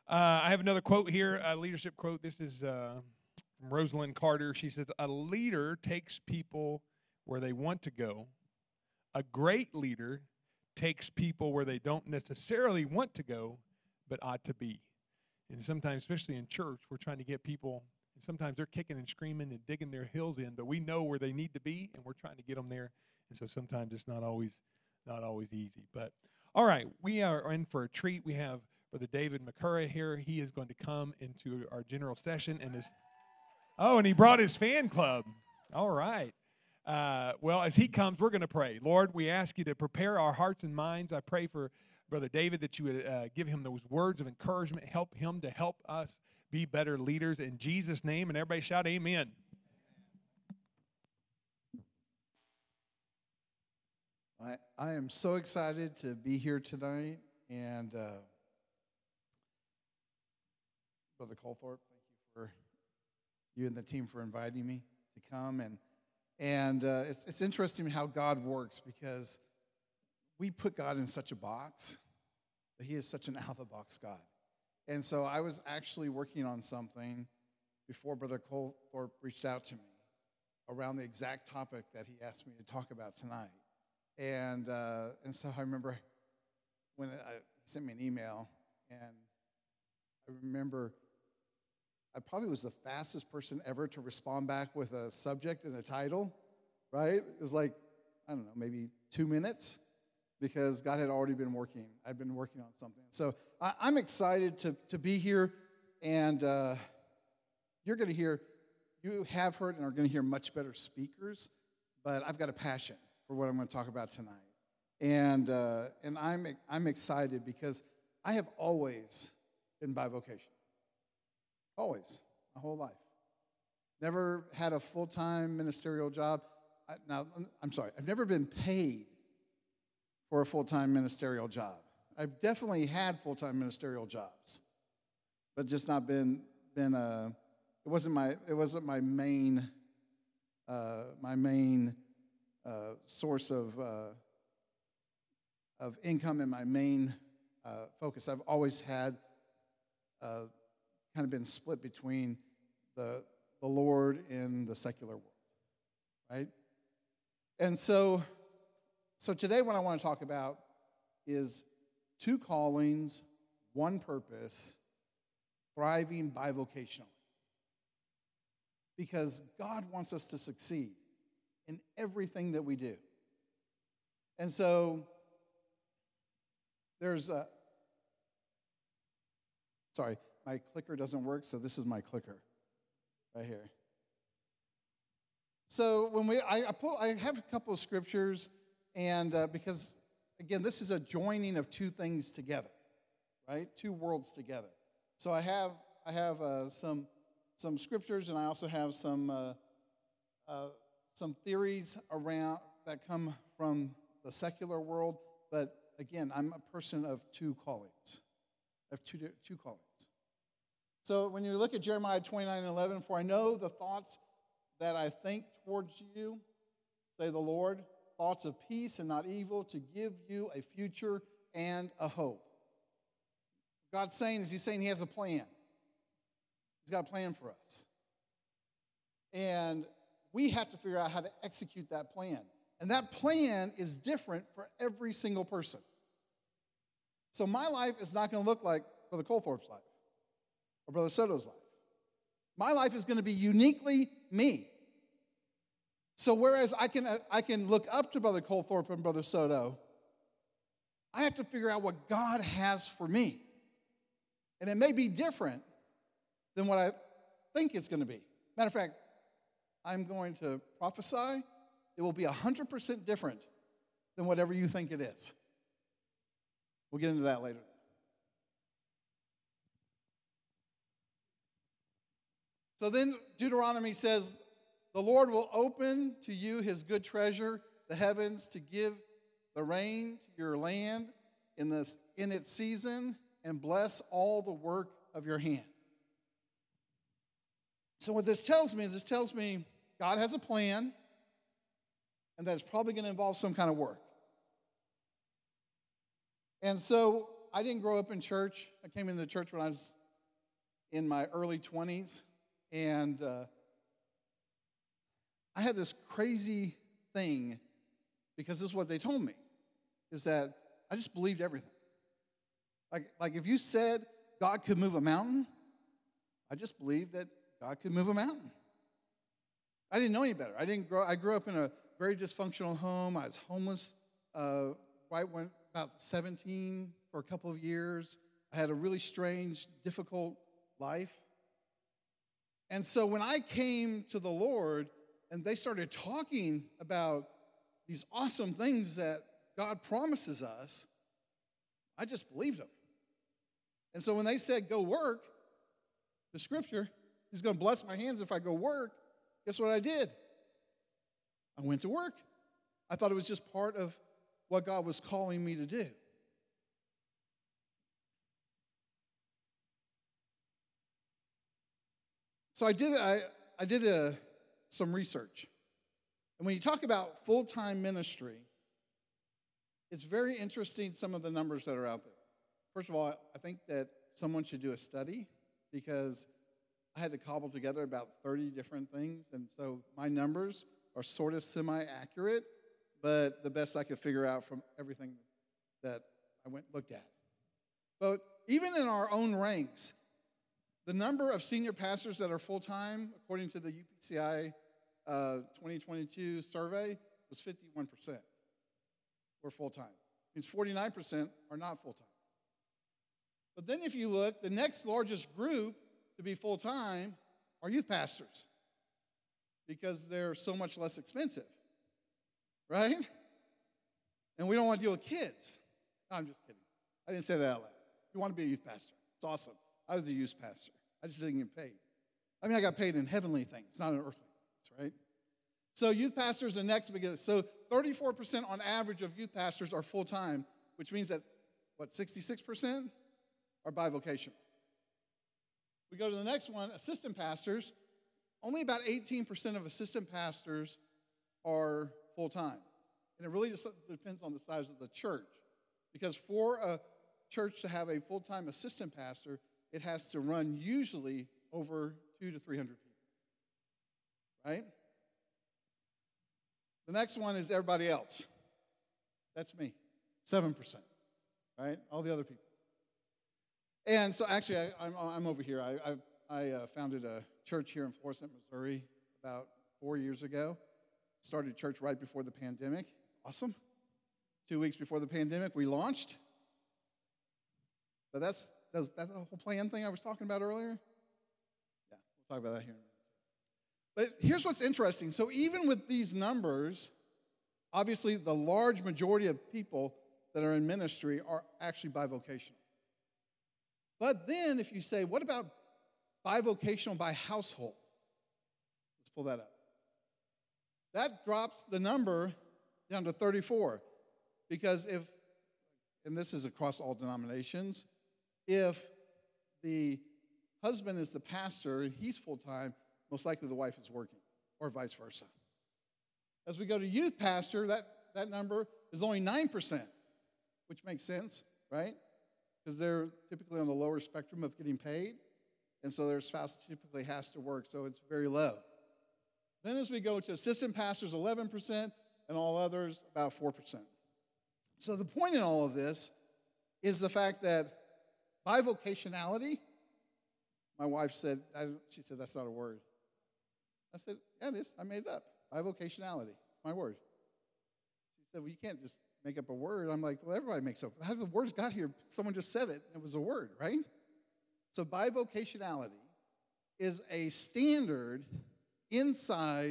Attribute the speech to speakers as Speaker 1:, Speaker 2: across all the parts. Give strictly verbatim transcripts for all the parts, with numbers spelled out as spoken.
Speaker 1: Uh, I have another quote here, a leadership quote. This is uh, from Rosalind Carter. She says, "A leader takes people where they want to go. A great leader takes people where they don't necessarily want to go, but ought to be." And sometimes, especially in church, we're trying to get people, and sometimes they're kicking and screaming and digging their heels in, but we know where they need to be, and we're trying to get them there. And so sometimes it's not always not always easy. But all right, we are in for a treat. We have Brother David McCurry here. He is going to come into our general session. and this. Oh, and he brought his fan club. All right. Uh, well, as he comes, we're going to pray. Lord, we ask you to prepare our hearts and minds. I pray for Brother David that you would uh, give him those words of encouragement, help him to help us be better leaders in Jesus' name. And everybody shout amen.
Speaker 2: I, I am so excited to be here tonight. And uh, Brother Colthorpe, thank you for you and the team for inviting me to come. And and uh, it's it's interesting how God works, because we put God in such a box, but He is such an out-of-the-box God. And so I was actually working on something before Brother Colthorpe reached out to me around the exact topic that he asked me to talk about tonight. And uh, and so I remember when I, he sent me an email, and I remember I probably was the fastest person ever to respond back with a subject and a title, right? It was like, I don't know, maybe two minutes, because God had already been working. I'd been working on something. So I, I'm excited to, to be here, and uh, you're going to hear, you have heard and are going to hear much better speakers, but I've got a passion for what I'm going to talk about tonight. And uh, and I'm I'm excited because I have always been bivocational. Always, my whole life. Never had a full-time ministerial job. I, now, I'm sorry, I've never been paid for a full-time ministerial job. I've definitely had full-time ministerial jobs, but just not been been a. It wasn't my it wasn't my main uh, my main uh, source of uh, of income and my main uh, focus. I've always had. Uh, kind of been split between the, the Lord and the secular world, right? And so, so today what I want to talk about is two callings, one purpose, thriving bivocationally. Because God wants us to succeed in everything that we do. And so, there's a, sorry, my clicker doesn't work, so this is my clicker right here. So when we, I, I, pull, I have a couple of scriptures, and uh, because, again, this is a joining of two things together, right? Two worlds together. So I have, I have uh, some, some scriptures, and I also have some, uh, uh, some theories around that come from the secular world. But again, I'm a person of two callings. I have two, two callings. So when you look at Jeremiah twenty-nine and eleven, for I know the thoughts that I think towards you, say the Lord, thoughts of peace and not evil, to give you a future and a hope. God's saying is He's saying He has a plan. He's got a plan for us. And we have to figure out how to execute that plan. And that plan is different for every single person. So my life is not going to look like Brother Colthorpe's life or Brother Soto's life. My life is going to be uniquely me. So whereas I can, I can look up to Brother Colthorpe and Brother Soto, I have to figure out what God has for me. And it may be different than what I think it's going to be. Matter of fact, I'm going to prophesy. It will be one hundred percent different than whatever you think it is. We'll get into that later. So then Deuteronomy says, the Lord will open to you His good treasure, the heavens, to give the rain to your land in, this, in its season, and bless all the work of your hand. So what this tells me is this tells me God has a plan, and that it's probably going to involve some kind of work. And so I didn't grow up in church. I came into church when I was in my early twenties, and uh, I had this crazy thing, because this is what they told me, is that I just believed everything. Like, like if you said God could move a mountain, I just believed that God could move a mountain. I didn't know any better. I didn't grow. I grew up in a very dysfunctional home. I was homeless uh, right when about seventeen for a couple of years. I had a really strange, difficult life. And so when I came to the Lord and they started talking about these awesome things that God promises us, I just believed them. And so when they said, go work, the scripture, he's going to bless my hands if I go work, guess what I did? I went to work. I thought it was just part of what God was calling me to do. So I did, I, I did a, some research. And when you talk about full-time ministry, it's very interesting, some of the numbers that are out there. First of all, I think that someone should do a study, because I had to cobble together about thirty different things. And so my numbers are sort of semi-accurate, but the best I could figure out from everything that I went looked at. But even in our own ranks, the number of senior pastors that are full-time, according to the U P C I uh, twenty twenty-two survey, was fifty-one percent were full-time. It means forty-nine percent are not full-time. But then if you look, the next largest group to be full-time are youth pastors, because they're so much less expensive, right? And we don't want to deal with kids. No, I'm just kidding. I didn't say that out loud. You want to be a youth pastor. It's awesome. I was a youth pastor. I just didn't get paid. I mean, I got paid in heavenly things, not in earthly things, right? So youth pastors are next biggest. So thirty-four percent on average of youth pastors are full-time, which means that, what, sixty-six percent are bivocational. We go to the next one, assistant pastors. Only about eighteen percent of assistant pastors are full-time. And it really just depends on the size of the church. Because for a church to have a full-time assistant pastor, it has to run usually over two to three hundred people, right? The next one is everybody else. That's me, seven percent, right? All the other people. And so actually, I, I'm, I'm over here. I, I, I uh, founded a church here in Florissant, Missouri about four years ago. Started a church right before the pandemic. Awesome. Two weeks before the pandemic, we launched. But that's, that's, that's the whole plan thing I was talking about earlier. Yeah, we'll talk about that here in a minute. But here's what's interesting. So even with these numbers, obviously the large majority of people that are in ministry are actually bivocational. But then if you say, what about bivocational by household? Let's pull that up. That drops the number down to thirty-four. Because if, and this is across all denominations, if the husband is the pastor and he's full-time, most likely the wife is working, or vice versa. As we go to youth pastor, that, that number is only nine percent, which makes sense, right? Because they're typically on the lower spectrum of getting paid, and so their spouse typically has to work, so it's very low. Then as we go to assistant pastors, eleven percent, and all others, about four percent. So the point in all of this is the fact that bivocationality, my wife said, she said, that's not a word. I said, yeah, it is. I made it up. Bivocationality. It's my word. She said, well, you can't just make up a word. I'm like, well, everybody makes up. How the words got here? Someone just said it. It was a word, right? So bivocationality is a standard inside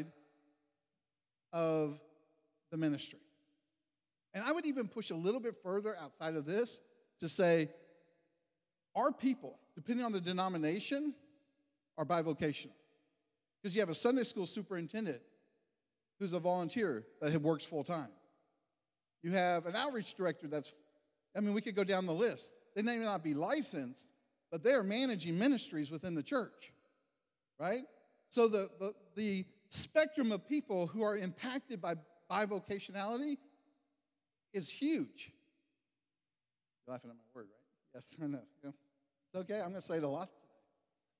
Speaker 2: of the ministry. And I would even push a little bit further outside of this to say our people, depending on the denomination, are bivocational. Because you have a Sunday school superintendent who's a volunteer that works full-time. You have an outreach director that's, I mean, we could go down the list. They may not be licensed, but they are managing ministries within the church, right? So the, the, the spectrum of people who are impacted by bivocationality is huge. You're laughing at my word, right? Yes, I know. It's okay. I'm going to say it a lot today.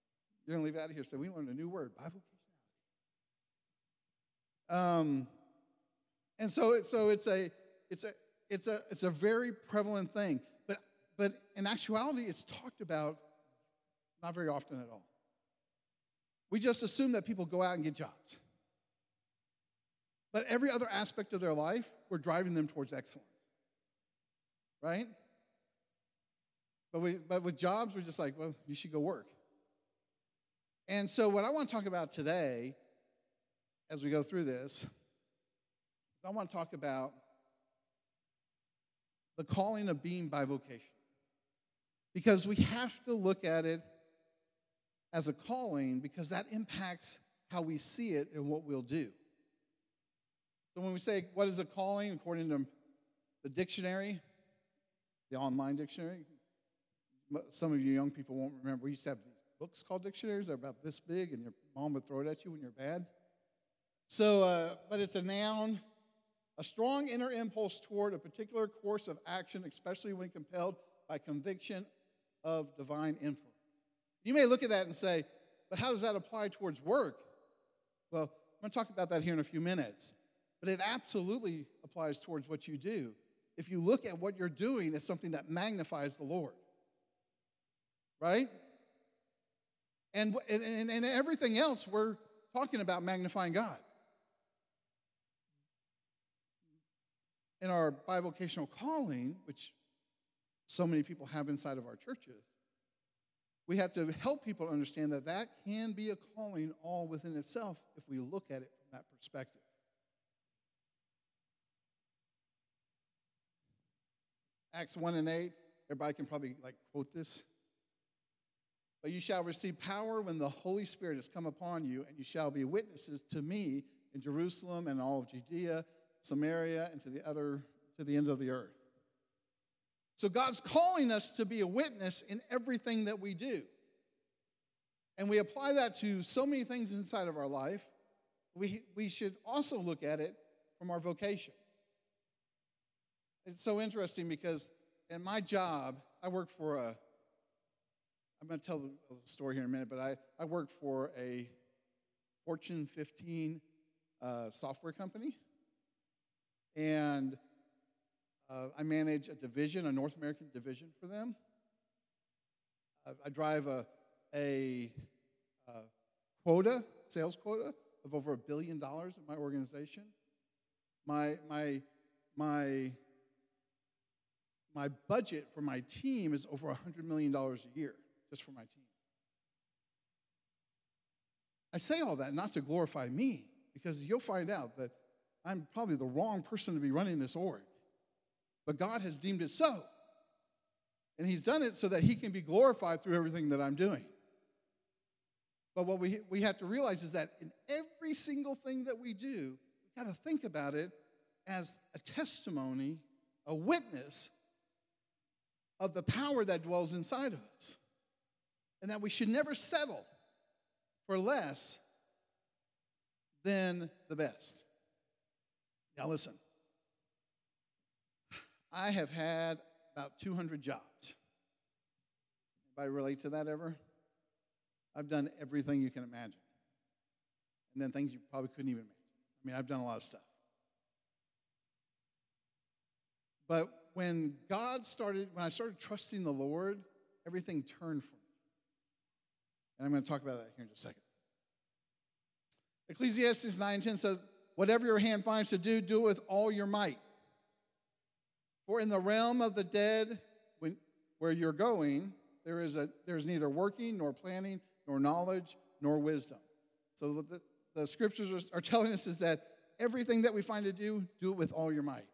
Speaker 2: You're going to leave out of here. So we learned a new word, bivocationality. Um, and so, it, so it's a, it's a, it's a, it's a very prevalent thing. But, but in actuality, it's talked about not very often at all. We just assume that people go out and get jobs. But every other aspect of their life, we're driving them towards excellence. Right? But, we, but with jobs, we're just like, well, you should go work. And so what I want to talk about today, as we go through this, is I want to talk about the calling of being bivocational. Because we have to look at it as a calling, because that impacts how we see it and what we'll do. So when we say, what is a calling, according to the dictionary, the online dictionary, some of you young people won't remember, we used to have these books called dictionaries. They're about this big, and your mom would throw it at you when you're bad. So, uh, but it's a noun, a strong inner impulse toward a particular course of action, especially when compelled by conviction of divine influence. You may look at that and say, but how does that apply towards work? Well, I'm going to talk about that here in a few minutes. But it absolutely applies towards what you do. If you look at what you're doing as something that magnifies the Lord. Right? And, and, and everything else, we're talking about magnifying God. In our bivocational calling, which so many people have inside of our churches, we have to help people understand that that can be a calling all within itself if we look at it from that perspective. Acts one and eight, everybody can probably like quote this. But you shall receive power when the Holy Spirit has come upon you, and you shall be witnesses to me in Jerusalem and all of Judea, Samaria, and to the other, to the end of the earth. So God's calling us to be a witness in everything that we do. And we apply that to so many things inside of our life. We, we should also look at it from our vocation. It's so interesting because in my job, I work for a, I'm going to tell the story here in a minute, but I, I work for a Fortune fifteen uh, software company. And uh, I manage a division, a North American division for them. Uh, I drive a, a, a quota, sales quota, of over a billion dollars in my organization. My, my, my, my budget for my team is over one hundred million dollars a year, just for my team. I say all that not to glorify me, because you'll find out that I'm probably the wrong person to be running this org. But God has deemed it so. And he's done it so that he can be glorified through everything that I'm doing. But what we, we have to realize is that in every single thing that we do, we've got to think about it as a testimony, a witness of the power that dwells inside of us. And that we should never settle for less than the best. Now listen, I have had about two hundred jobs. Anybody relate to that ever? I've done everything you can imagine. And then things you probably couldn't even imagine. I mean, I've done a lot of stuff. But when God started, when I started trusting the Lord, everything turned for me. And I'm going to talk about that here in just a second. Ecclesiastes nine ten says, whatever your hand finds to do, do it with all your might. For in the realm of the dead, when, where you're going, there is a there's neither working, nor planning, nor knowledge, nor wisdom. So what the, the scriptures are, are telling us is that everything that we find to do, do it with all your might.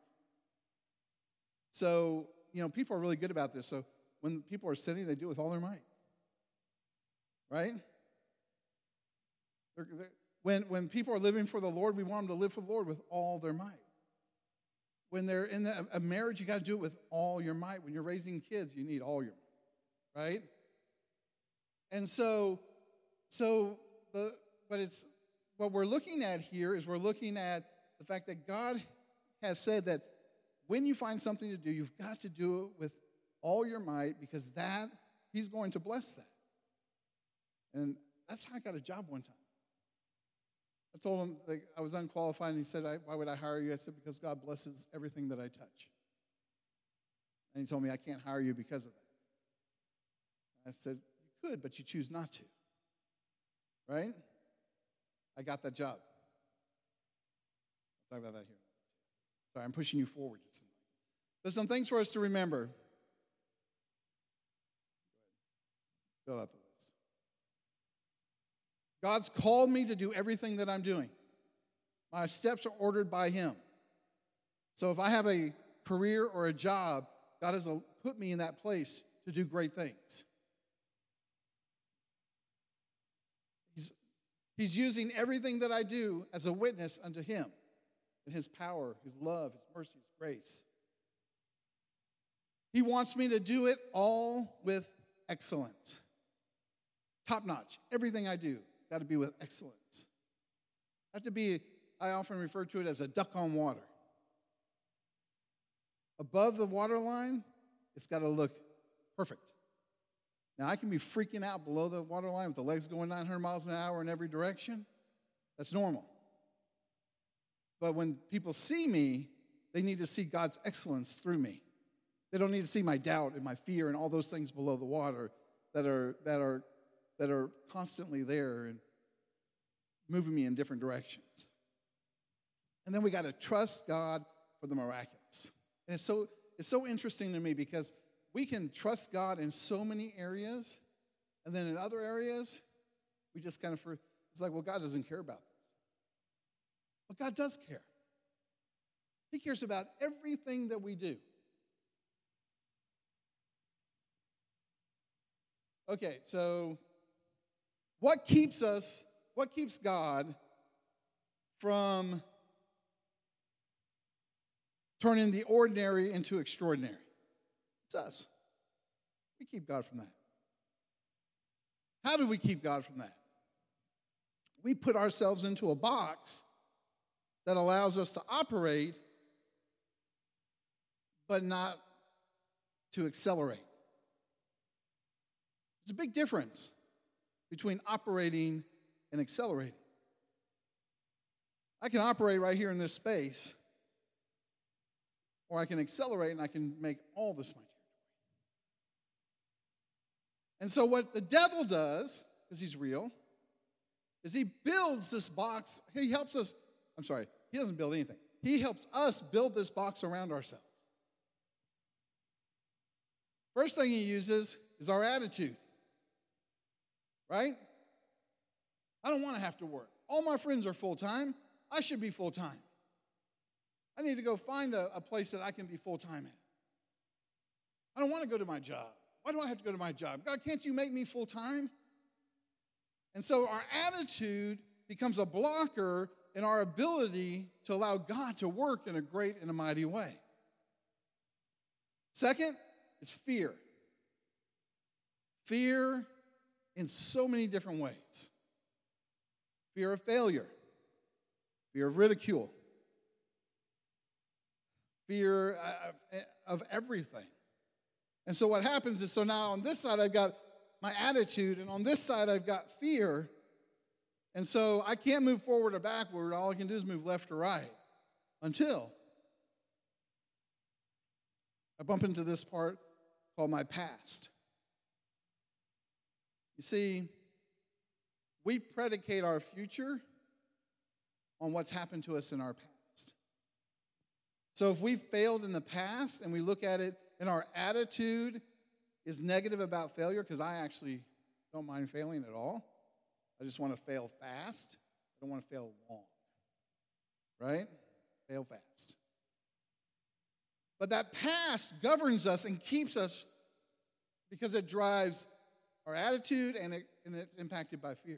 Speaker 2: So, you know, people are really good about this. So when people are sinning, they do it with all their might. Right? They're, they're, when, when people are living for the Lord, we want them to live for the Lord with all their might. When they're in the, a marriage, you got to do it with all your might. When you're raising kids, you need all your might. Right? And so, so the but it's what we're looking at here is we're looking at the fact that God has said that when you find something to do, you've got to do it with all your might, because that He's going to bless that. And that's how I got a job one time. I told him like, I was unqualified, and he said, I, why would I hire you? I said, because God blesses everything that I touch. And he told me, I can't hire you because of that. I said, you could, but you choose not to. Right? I got that job. I'll talk about that here. Sorry, I'm pushing you forward. There's some things for us to remember. Fill out the list. God's called me to do everything that I'm doing. My steps are ordered by Him. So if I have a career or a job, God has put me in that place to do great things. He's, he's using everything that I do as a witness unto Him and His power, His love, His mercy, His grace. He wants me to do it all with excellence. Top notch. Everything I do has got to be with excellence. I have to be, I often refer to it as a duck on water. Above the water line, it's got to look perfect. Now, I can be freaking out below the water line with the legs going nine hundred miles an hour in every direction. That's normal. But when people see me, they need to see God's excellence through me. They don't need to see my doubt and my fear and all those things below the water that are, that are, that are constantly there and moving me in different directions. And then we got to trust God for the miraculous. And it's so, it's so interesting to me because we can trust God in so many areas, and then in other areas, we just kind of, it's like, well, God doesn't care about this. But God does care. He cares about everything that we do. Okay, so what keeps us, what keeps God from turning the ordinary into extraordinary? It's us. We keep God from that. How do we keep God from that? We put ourselves into a box that allows us to operate, but not to accelerate. There's a big difference between operating and accelerating. I can operate right here in this space, or I can accelerate and I can make all this my territory. And so what the devil does, because he's real, is he builds this box. He helps us, I'm sorry, he doesn't build anything. He helps us build this box around ourselves. First thing he uses is our attitude. Right? I don't want to have to work. All my friends are full-time. I should be full-time. I need to go find a, a place that I can be full-time at. I don't want to go to my job. Why do I have to go to my job? God, can't you make me full-time? And so our attitude becomes a blocker in our ability to allow God to work in a great and a mighty way. Second is fear. Fear in so many different ways. Fear of failure. Fear of ridicule. Fear of, of everything. And so what happens is, so now on this side I've got my attitude, and on this side I've got fear. And so I can't move forward or backward. All I can do is move left or right until I bump into this part called my past. You see, we predicate our future on what's happened to us in our past. So if we've failed in the past and we look at it and our attitude is negative about failure, because I actually don't mind failing at all. I just want to fail fast. I don't want to fail long. Right? Fail fast. But that past governs us and keeps us because it drives our attitude, and, it, and it's impacted by fear.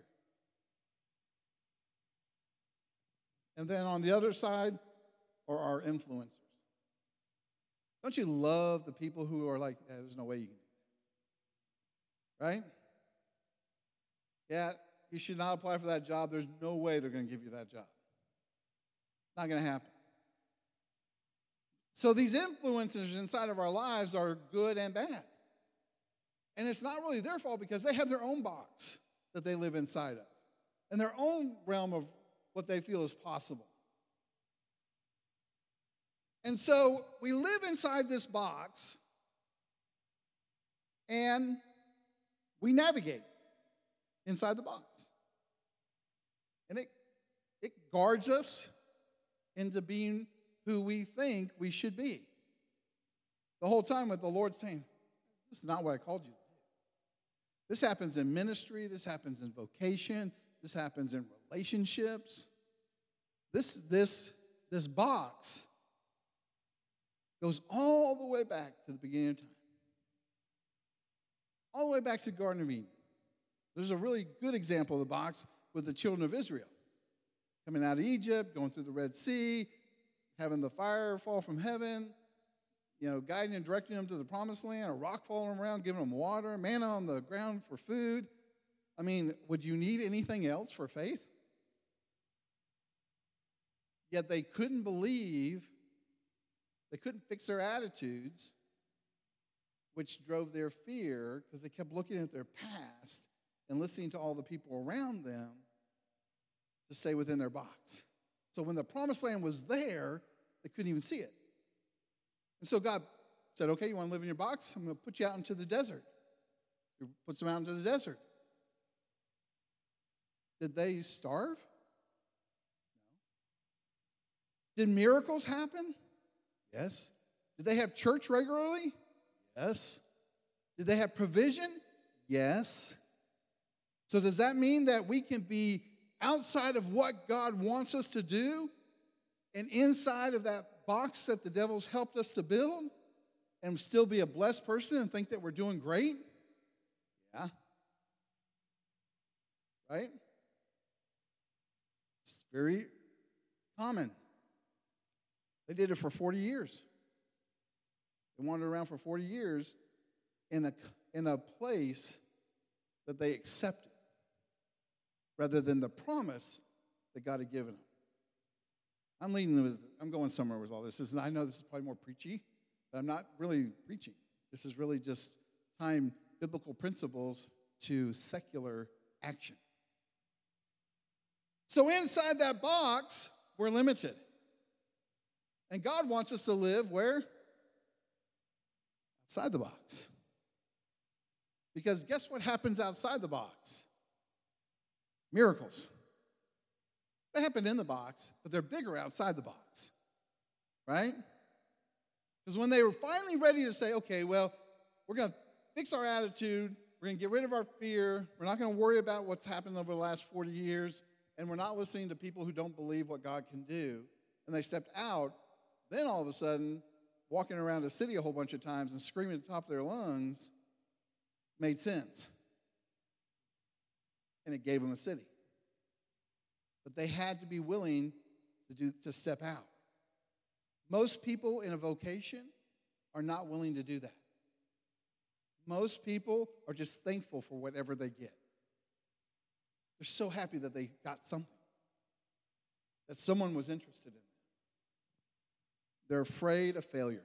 Speaker 2: And then on the other side are our influencers. Don't you love the people who are like, yeah, there's no way you can do that? Right? Yeah, you should not apply for that job. There's no way they're going to give you that job. Not going to happen. So these influencers inside of our lives are good and bad. And it's not really their fault because they have their own box that they live inside of, in their own realm of what they feel is possible. And so we live inside this box, and we navigate inside the box. And it, it guards us into being who we think we should be. The whole time with the Lord saying, this is not what I called you to do. This happens in ministry. This happens in vocation. This happens in relationships. This, this, this box goes all the way back to the beginning of time. All the way back to the Garden of Eden. There's a really good example of the box with the children of Israel. Coming out of Egypt, going through the Red Sea, having the fire fall from heaven, you know, guiding and directing them to the promised land, a rock falling around, giving them water, manna on the ground for food. I mean, would you need anything else for faith? Yet they couldn't believe, they couldn't fix their attitudes, which drove their fear because they kept looking at their past and listening to all the people around them to stay within their box. So when the promised land was there, they couldn't even see it. And so God said, okay, you want to live in your box? I'm going to put you out into the desert. He puts them out into the desert. Did they starve? No. Did miracles happen? Yes. Did they have church regularly? Yes. Did they have provision? Yes. So does that mean that we can be outside of what God wants us to do and inside of that box that the devil's helped us to build and still be a blessed person and think that we're doing great? Yeah. Right? It's very common. They did it for forty years. They wandered around for forty years in a, in a place that they accepted rather than the promise that God had given them. I'm leading with, I'm going somewhere with all this. this is, I know this is probably more preachy, but I'm not really preaching. This is really just tying biblical principles to secular action. So inside that box, we're limited. And God wants us to live where? Outside the box. Because guess what happens outside the box? Miracles. They happen in the box, but they're bigger outside the box. Right? Because when they were finally ready to say, okay, well, we're going to fix our attitude, we're going to get rid of our fear, we're not going to worry about what's happened over the last forty years, and we're not listening to people who don't believe what God can do, and they stepped out, then all of a sudden, walking around the city a whole bunch of times and screaming at the top of their lungs made sense. And it gave them a city. But they had to be willing to do to step out. Most people in a vocation are not willing to do that. Most people are just thankful for whatever they get. They're so happy that they got something, that someone was interested in them. They're afraid of failure.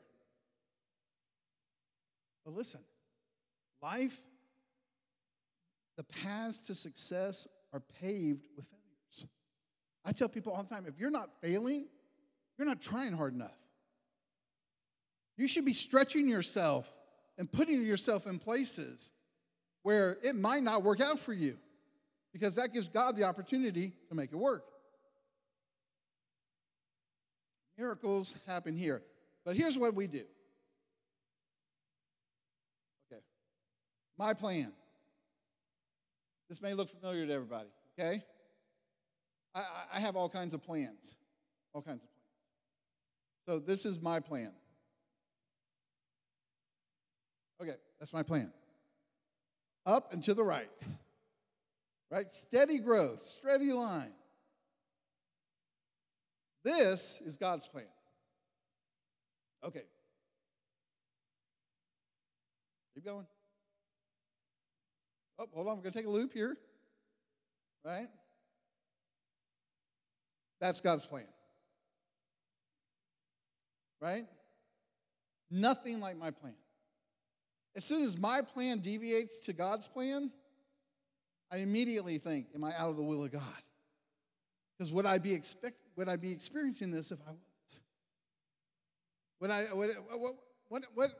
Speaker 2: But listen, life, the paths to success are paved with failures. I tell people all the time, if you're not failing, you're not trying hard enough. You should be stretching yourself and putting yourself in places where it might not work out for you, because that gives God the opportunity to make it work. Miracles happen here. But here's what we do. Okay. My plan. This may look familiar to everybody, okay? I, I have all kinds of plans. All kinds of plans. So this is my plan. Okay, that's my plan. Up and to the right. Right? Steady growth, steady line. This is God's plan. Okay. Keep going. Oh, hold on. We're going to take a loop here. Right? That's God's plan. Right? Nothing like my plan. As soon as my plan deviates to God's plan, I immediately think, am I out of the will of God? Because would I be expect would I be experiencing this if I was? Would I would what what what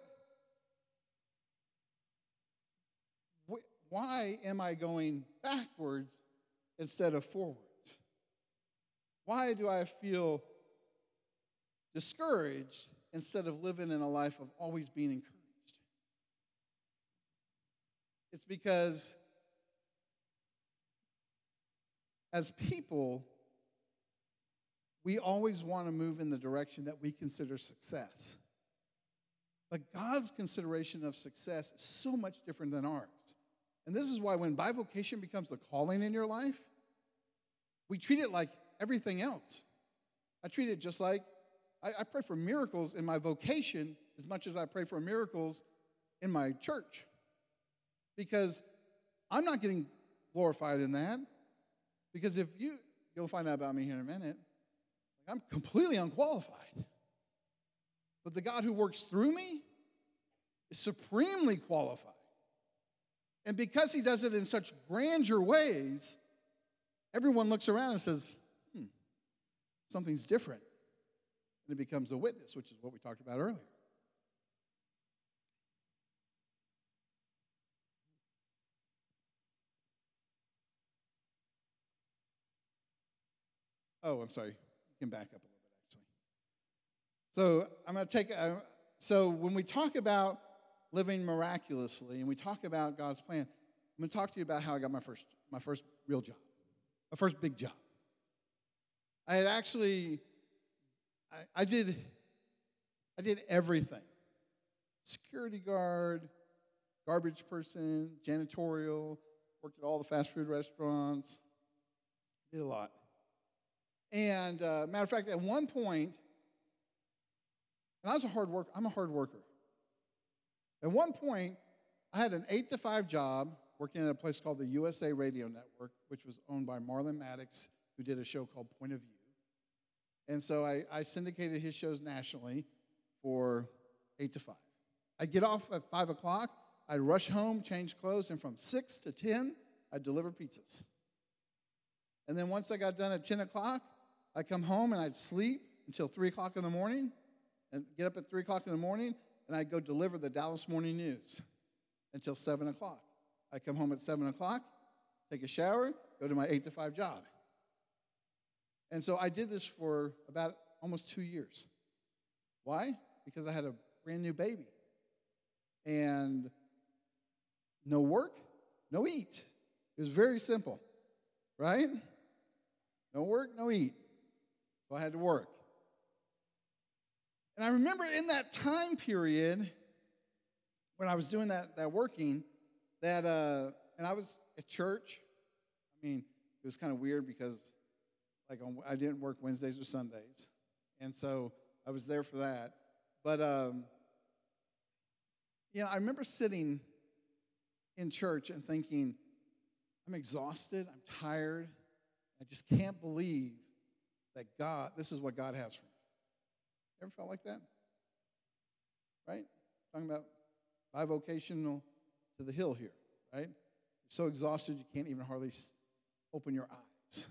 Speaker 2: what why am I going backwards instead of forwards? Why do I feel discouraged instead of living in a life of always being encouraged? It's because as people, we always want to move in the direction that we consider success. But God's consideration of success is so much different than ours. And this is why when bivocation becomes the calling in your life, we treat it like everything else. I treat it just like, I, I pray for miracles in my vocation as much as I pray for miracles in my church. Because I'm not getting glorified in that. Because if you, you'll find out about me here in a minute, I'm completely unqualified. But the God who works through me is supremely qualified. And because he does it in such grandeur ways, everyone looks around and says, hmm, something's different. And it becomes a witness, which is what we talked about earlier. Oh, I'm sorry. You can back up a little bit, actually. So I'm going to take, uh, so when we talk about living miraculously and we talk about God's plan, I'm going to talk to you about how I got my first, my first real job, my first big job. I had actually, I, I did, I did everything. Security guard, garbage person, janitorial, worked at all the fast food restaurants, did a lot. And uh, matter of fact, at one point, and I was a hard worker, I'm a hard worker. At one point, I had an eight to five job working at a place called the U S A Radio Network, which was owned by Marlon Maddox, who did a show called Point of View. And so I, I syndicated his shows nationally for eight to five. I'd get off at five o'clock, I'd rush home, change clothes, and from six to ten, I'd deliver pizzas. And then once I got done at ten o'clock, I'd come home and I'd sleep until three o'clock in the morning, and get up at three o'clock in the morning, and I'd go deliver the Dallas Morning News until seven o'clock. I'd come home at seven o'clock, take a shower, go to my eight to five job. And so I did this for about almost two years. Why? Because I had a brand new baby. And no work, no eat. It was very simple, right? No work, no eat. So I had to work. And I remember in that time period when I was doing that, that working, that, uh, and I was at church. I mean, it was kind of weird because like on, I didn't work Wednesdays or Sundays. And so I was there for that. But, um, you know, I remember sitting in church and thinking, I'm exhausted, I'm tired, I just can't believe that God, this is what God has for me. You ever felt like that? Right? Talking about bivocational to the hill here, right? You're so exhausted you can't even hardly open your eyes.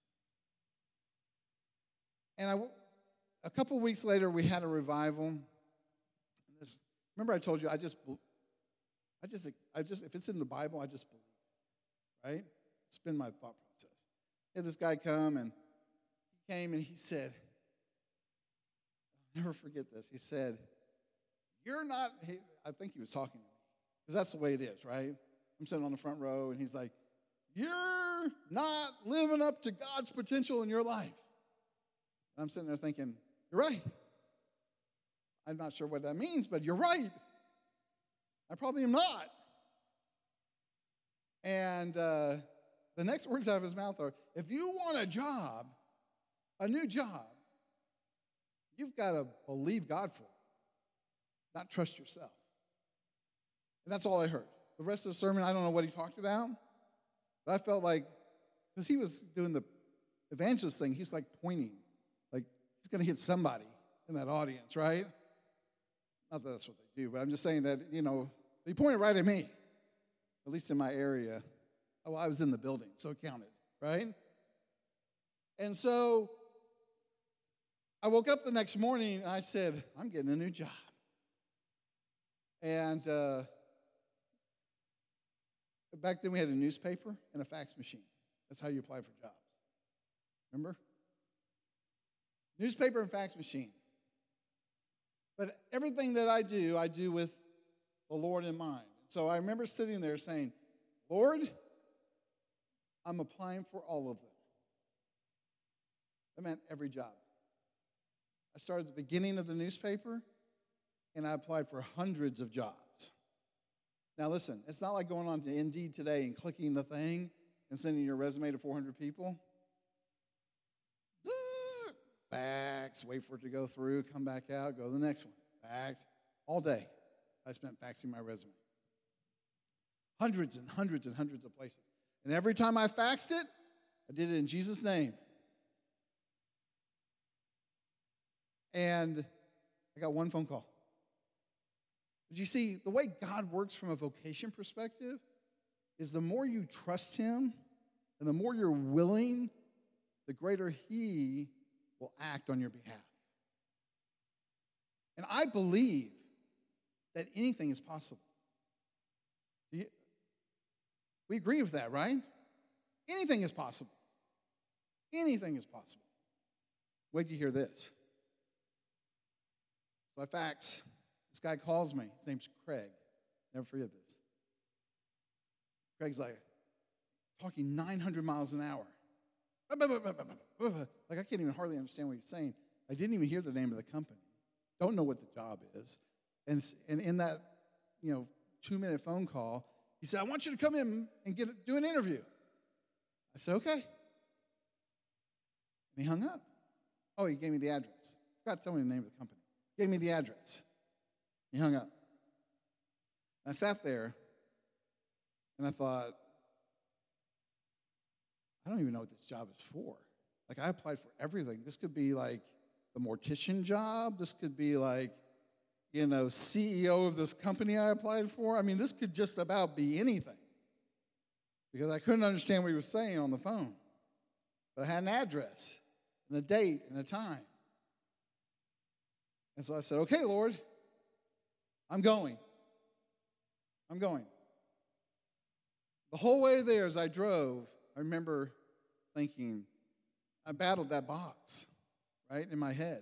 Speaker 2: And I, a couple weeks later, we had a revival. And this, remember I told you, I just, I just, I just, if it's in the Bible, I just believe, right? It's been my thought process. I had this guy come, and he came and he said, I'll never forget this. He said, you're not, he, I think he was talking to me, because that's the way it is, right? I'm sitting on the front row, and he's like, you're not living up to God's potential in your life. And I'm sitting there thinking, you're right. I'm not sure what that means, but you're right. I probably am not. And uh, the next words out of his mouth are, if you want a job, a new job, you've got to believe God for it, not trust yourself. And that's all I heard. The rest of the sermon, I don't know what he talked about, but I felt like, because he was doing the evangelist thing, he's like pointing, like he's going to hit somebody in that audience, right? Not that that's what they do, but I'm just saying that, you know, he pointed right at me, at least in my area. Oh, I was in the building, so it counted, right? And so I woke up the next morning and I said, I'm getting a new job. And uh, back then we had a newspaper and a fax machine. That's how you apply for jobs. Remember? Newspaper and fax machine. But everything that I do, I do with the Lord in mind. So I remember sitting there saying, Lord, I'm applying for all of them. That meant every job. I started at the beginning of the newspaper, and I applied for hundreds of jobs. Now listen, it's not like going on to Indeed today and clicking the thing and sending your resume to four hundred people. Fax, wait for it to go through, come back out, go to the next one. Fax. All day, I spent faxing my resume. Hundreds and hundreds and hundreds of places. And every time I faxed it, I did it in Jesus' name. And I got one phone call. But you see, the way God works from a vocation perspective is the more you trust Him and the more you're willing, the greater He will act on your behalf. And I believe that anything is possible. You, we agree with that, right? Anything is possible. Anything is possible. Wait till you hear this. So I fax. This guy calls me. His name's Craig. Never forget this. Craig's like, talking nine hundred miles an hour. Like, I can't even hardly understand what he's saying. I didn't even hear the name of the company. Don't know what the job is. And, and in that, you know, two-minute phone call, he said, I want you to come in and get do an interview. I said, okay. And he hung up. Oh, he gave me the address. Forgot to tell me the name of the company. Gave me the address. He hung up. And I sat there, and I thought, I don't even know what this job is for. Like, I applied for everything. This could be like the mortician job. This could be like, you know, C E O of this company I applied for. I mean, this could just about be anything. Because I couldn't understand what he was saying on the phone. But I had an address and a date and a time. And so I said, okay, Lord, I'm going. I'm going. The whole way there as I drove, I remember thinking, I battled that box, right, in my head.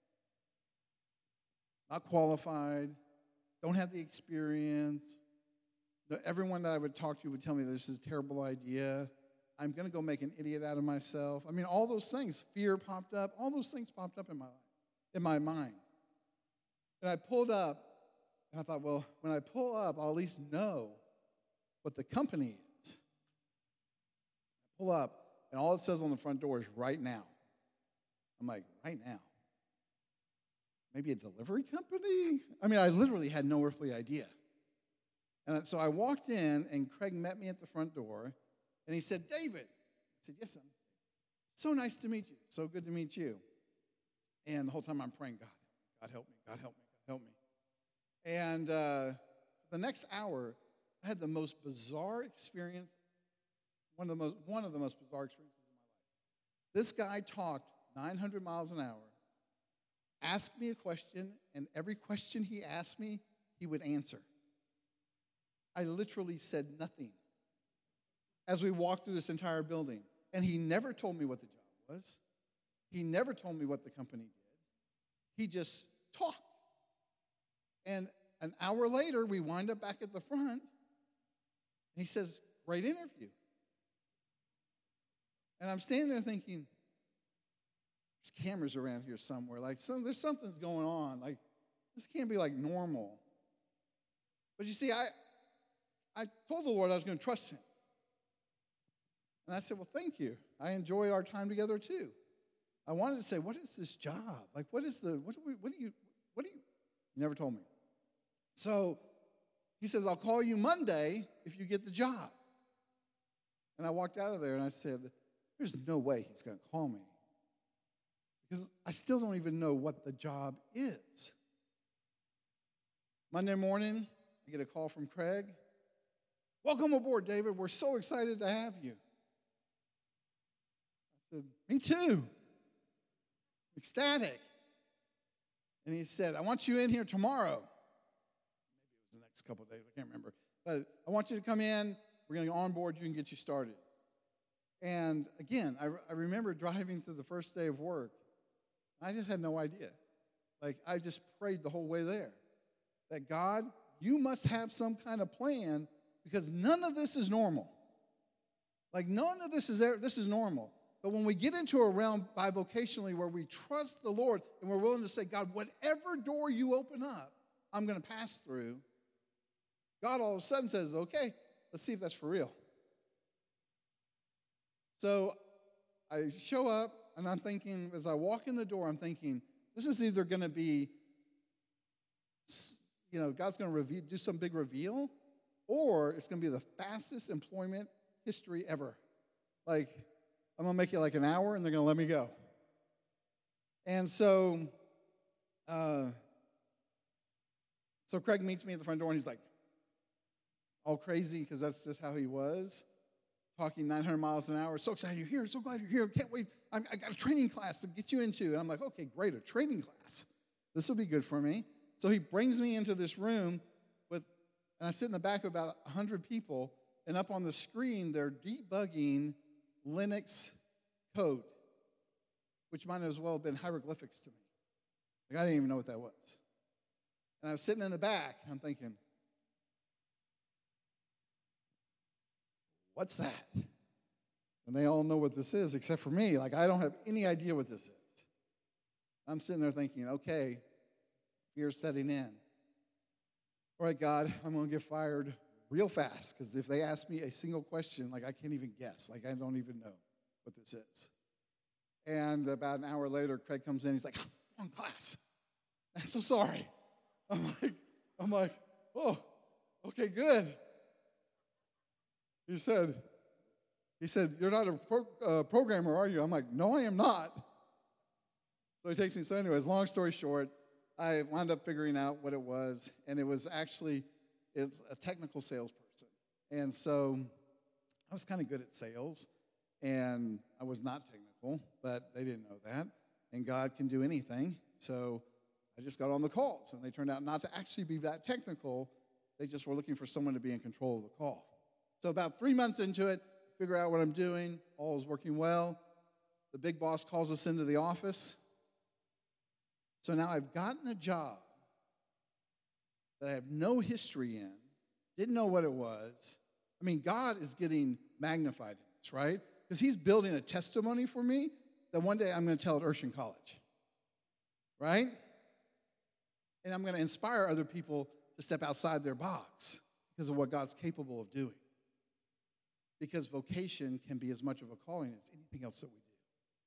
Speaker 2: Not qualified, don't have the experience. Everyone that I would talk to would tell me this is a terrible idea. I'm going to go make an idiot out of myself. I mean, all those things, fear popped up. All those things popped up in my life, in my mind. And I pulled up, and I thought, well, when I pull up, I'll at least know what the company is. I pull up, and all it says on the front door is right now. I'm like, right now? Maybe a delivery company? I mean, I literally had no earthly idea. And so I walked in, and Craig met me at the front door, and he said, David. I said, yes, son. So nice to meet you. So good to meet you. And the whole time I'm praying, God, God help me, God help me, God help me. And uh, the next hour, I had the most bizarre experience, one of the most, one of the most bizarre experiences of my life. This guy talked nine hundred miles an hour, asked me a question, and every question he asked me, he would answer. I literally said nothing as we walked through this entire building. And he never told me what the job was. He never told me what the company did. He just talked. And an hour later, we wind up back at the front, and he says, great interview. And I'm standing there thinking, there's cameras around here somewhere. Like, some, there's something's going on. Like, this can't be like normal. But you see, I, I told the Lord I was going to trust him. And I said, well, thank you. I enjoyed our time together too. I wanted to say, what is this job? Like, what is the, what do we, what do you, what do you, he never told me. So he says, I'll call you Monday if you get the job. And I walked out of there and I said, there's no way he's going to call me. Because I still don't even know what the job is. Monday morning, I get a call from Craig. welcome aboard, David. We're so excited to have you. I said, me too. Ecstatic. And he said, I want you in here tomorrow. Maybe it was the next couple of days. I can't remember. But I want you to come in. We're going to onboard you and get you started. And again, I, I remember driving to the first day of work. I just had no idea. Like, I just prayed the whole way there. That God, you must have some kind of plan because none of this is normal. Like, none of this is there. This is normal. But when we get into a realm bivocationally where we trust the Lord and we're willing to say, God, whatever door you open up, I'm going to pass through. God all of a sudden says, okay, let's see if that's for real. So I show up, and I'm thinking, as I walk in the door, I'm thinking, this is either going to be, you know, God's going to reveal, do some big reveal, or it's going to be the fastest employment history ever. Like, I'm going to make it like an hour, and they're going to let me go. And so, uh, so Craig meets me at the front door, and he's like, all crazy, because that's just how he was, talking nine hundred miles an hour. So excited you're here, so glad you're here, can't wait. I'm, I got a training class to get you into. And I'm like, okay, great, a training class. This will be good for me. So he brings me into this room, with, and I sit in the back of about one hundred people, and up on the screen, they're debugging Linux code, which might as well have been hieroglyphics to me. Like, I didn't even know what that was. And I was sitting in the back, and I'm thinking, what's that? And they all know what this is, except for me. Like, I don't have any idea what this is. I'm sitting there thinking, okay, fear's setting in. All right, God, I'm going to get fired real fast, because if they ask me a single question, like, I can't even guess. Like, I don't even know what this is. And about an hour later, Craig comes in. He's like, wrong class. I'm so sorry. I'm like, I'm like, oh, okay, good. He said, he said, you're not a pro, uh, programmer, are you? I'm like, no, I am not. So he takes me. So anyways, long story short, I wound up figuring out what it was, and it was actually, it's a technical salesperson. And so I was kind of good at sales, and I was not technical, but they didn't know that. And God can do anything. So I just got on the calls, and they turned out not to actually be that technical. They just were looking for someone to be in control of the call. So about three months into it, figure out what I'm doing. All is working well. The big boss calls us into the office. So now I've gotten a job that I have no history in, didn't know what it was. I mean, God is getting magnified in this, right? Because he's building a testimony for me that one day I'm going to tell at Urshan College, right? And I'm going to inspire other people to step outside their box because of what God's capable of doing. Because vocation can be as much of a calling as anything else that we do.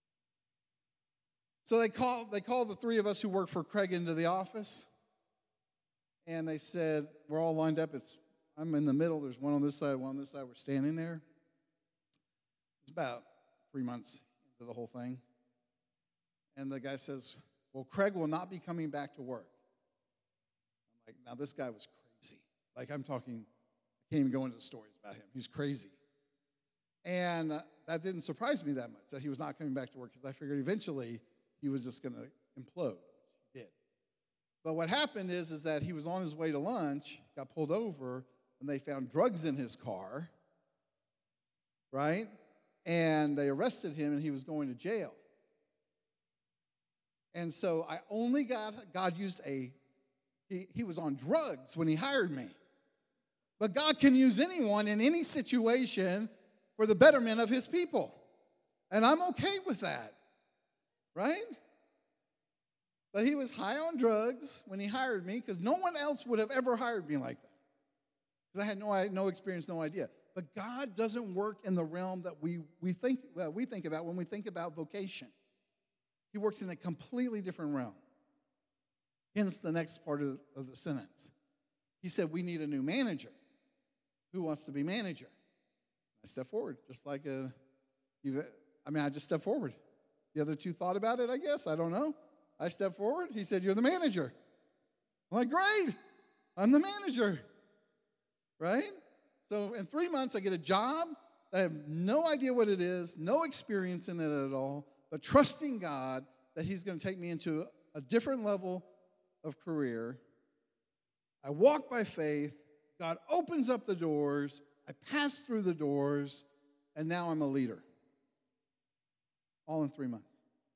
Speaker 2: So they called, they called the three of us who work for Craig into the office, and they said, we're all lined up. It's, I'm in the middle. There's one on this side, one on this side. We're standing there. It's about three months into the whole thing. And the guy says, well, Craig will not be coming back to work. I'm like, now this guy was crazy. Like, I'm talking, I can't even go into the stories about him. He's crazy. And uh, that didn't surprise me that much, that he was not coming back to work, because I figured eventually he was just going to implode. He did. But what happened is, is that he was on his way to lunch, got pulled over, and they found drugs in his car, right? And they arrested him, and he was going to jail. And so I only got, God used a, he, he was on drugs when he hired me. But God can use anyone in any situation for the betterment of his people. And I'm okay with that, right? But he was high on drugs when he hired me, because no one else would have ever hired me like that. Because I had no, no experience, no idea. But God doesn't work in the realm that we, we, think, well, we think about when we think about vocation. He works in a completely different realm. Hence the next part of, of the sentence. He said, we need a new manager. Who wants to be manager? I stepped forward, just like a, you, I mean, I just stepped forward. The other two thought about it, I guess. I don't know. I stepped forward. He said, you're the manager. I'm like, great. I'm the manager. Right? So in three months, I get a job. I have no idea what it is, no experience in it at all, but trusting God that he's going to take me into a different level of career. I walk by faith. God opens up the doors. I pass through the doors, and now I'm a leader. All in three months.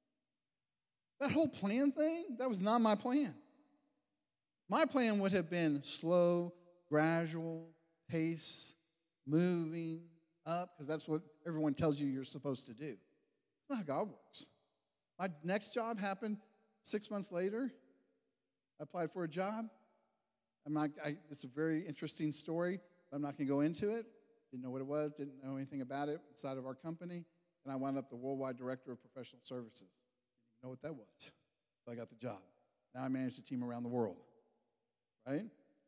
Speaker 2: That whole plan thing, that was not my plan. My plan would have been slow, gradual, pace, moving up, because that's what everyone tells you you're supposed to do. It's not how God works. My next job happened six months later. I applied for a job. I'm not, I, it's a very interesting story, but I'm not going to go into it. Didn't know what it was, didn't know anything about it inside of our company, and I wound up the worldwide director of professional services. Didn't know what that was, so I got the job. Now I manage the team around the world, right?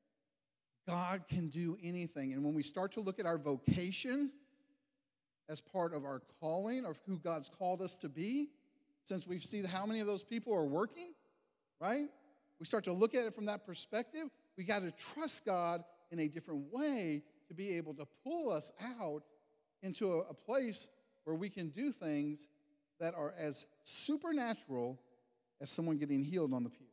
Speaker 2: God can do anything, and when we start to look at our vocation as part of our calling, of who God's called us to be, since we've seen how many of those people are working, right? We start to look at it from that perspective. We got to trust God in a different way to be able to pull us out into a, a place where we can do things that are as supernatural as someone getting healed on the pew,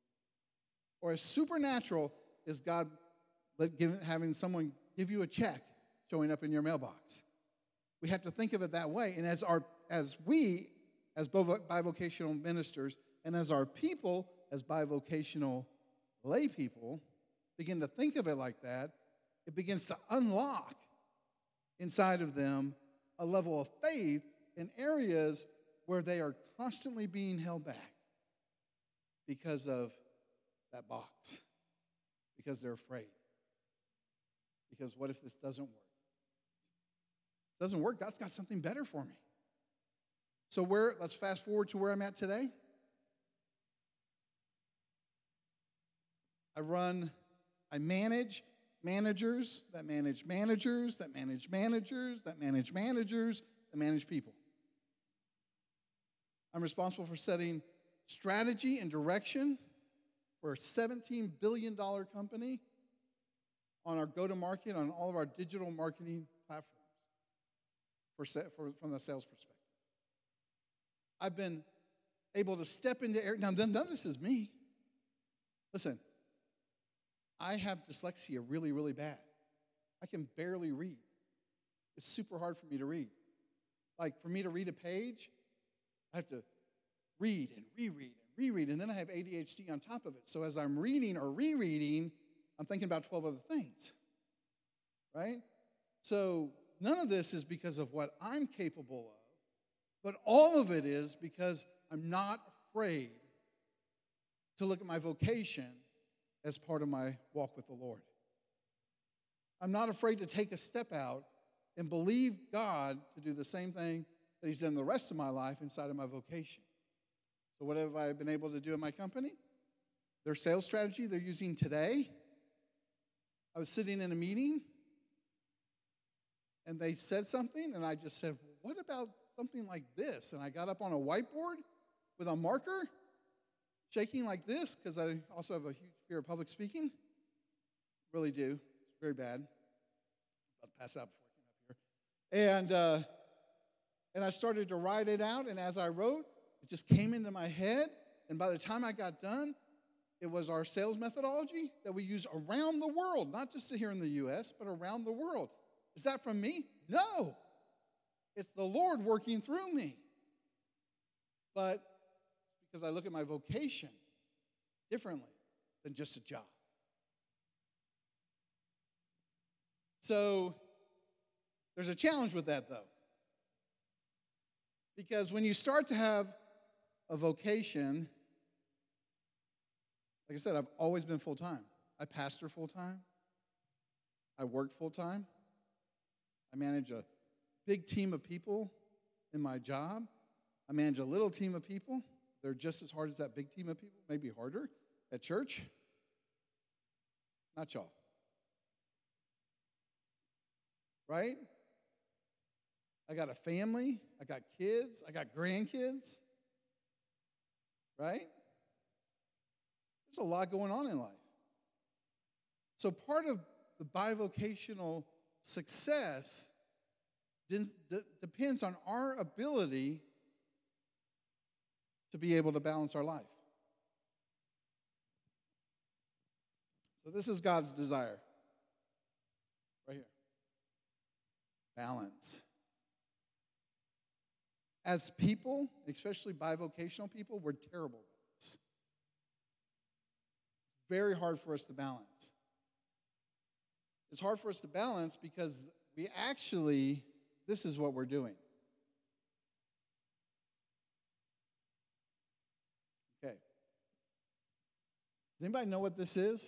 Speaker 2: or as supernatural as God let, give, having someone give you a check showing up in your mailbox. We have to think of it that way. And as our as we, as bivocational ministers, and as our people, as bivocational lay people, begin to think of it like that, it begins to unlock inside of them a level of faith in areas where they are constantly being held back because of that box, because they're afraid. Because what if this doesn't work? If it doesn't work, God's got something better for me. So where, let's fast forward to where I'm at today. I run, I manage managers that manage managers that manage managers that manage managers that manage people. I'm responsible for setting strategy and direction for a seventeen billion dollars company on our go-to-market, on all of our digital marketing platforms for, for, from the sales perspective. I've been able to step into areas. Now, none of this is me. Listen, I have dyslexia really, really bad. I can barely read. It's super hard for me to read. Like, for me to read a page, I have to read and reread and reread, and then I have A D H D on top of it. So as I'm reading or rereading, I'm thinking about twelve other things, right? So none of this is because of what I'm capable of, but all of it is because I'm not afraid to look at my vocation as part of my walk with the Lord. I'm not afraid to take a step out and believe God to do the same thing that he's done the rest of my life inside of my vocation. So what have I been able to do in my company? Their sales strategy they're using today. I was sitting in a meeting, and they said something, and I just said, well, what about something like this? And I got up on a whiteboard with a marker, shaking like this, because I also have a huge fear of public speaking. Really do. It's very bad. I'm about to pass out before I came up here. And, uh, and I started to write it out, and as I wrote, it just came into my head, and by the time I got done, it was our sales methodology that we use around the world, not just here in the U S, but around the world. Is that from me? No. It's the Lord working through me. But because I look at my vocation differently than just a job. So there's a challenge with that, though. Because when you start to have a vocation, like I said, I've always been full-time. I pastor full-time. I work full-time. I manage a big team of people in my job. I manage a little team of people. They're just as hard as that big team of people, maybe harder, at church. Not y'all. Right? I got a family. I got kids. I got grandkids. Right? There's a lot going on in life. So part of the bivocational success de- de- depends on our ability to be able to balance our life. So this is God's desire. Right here. Balance. As people, especially bivocational people, we're terrible at this. It's very hard for us to balance. It's hard for us to balance because we actually, this is what we're doing. Okay. Does anybody know what this is?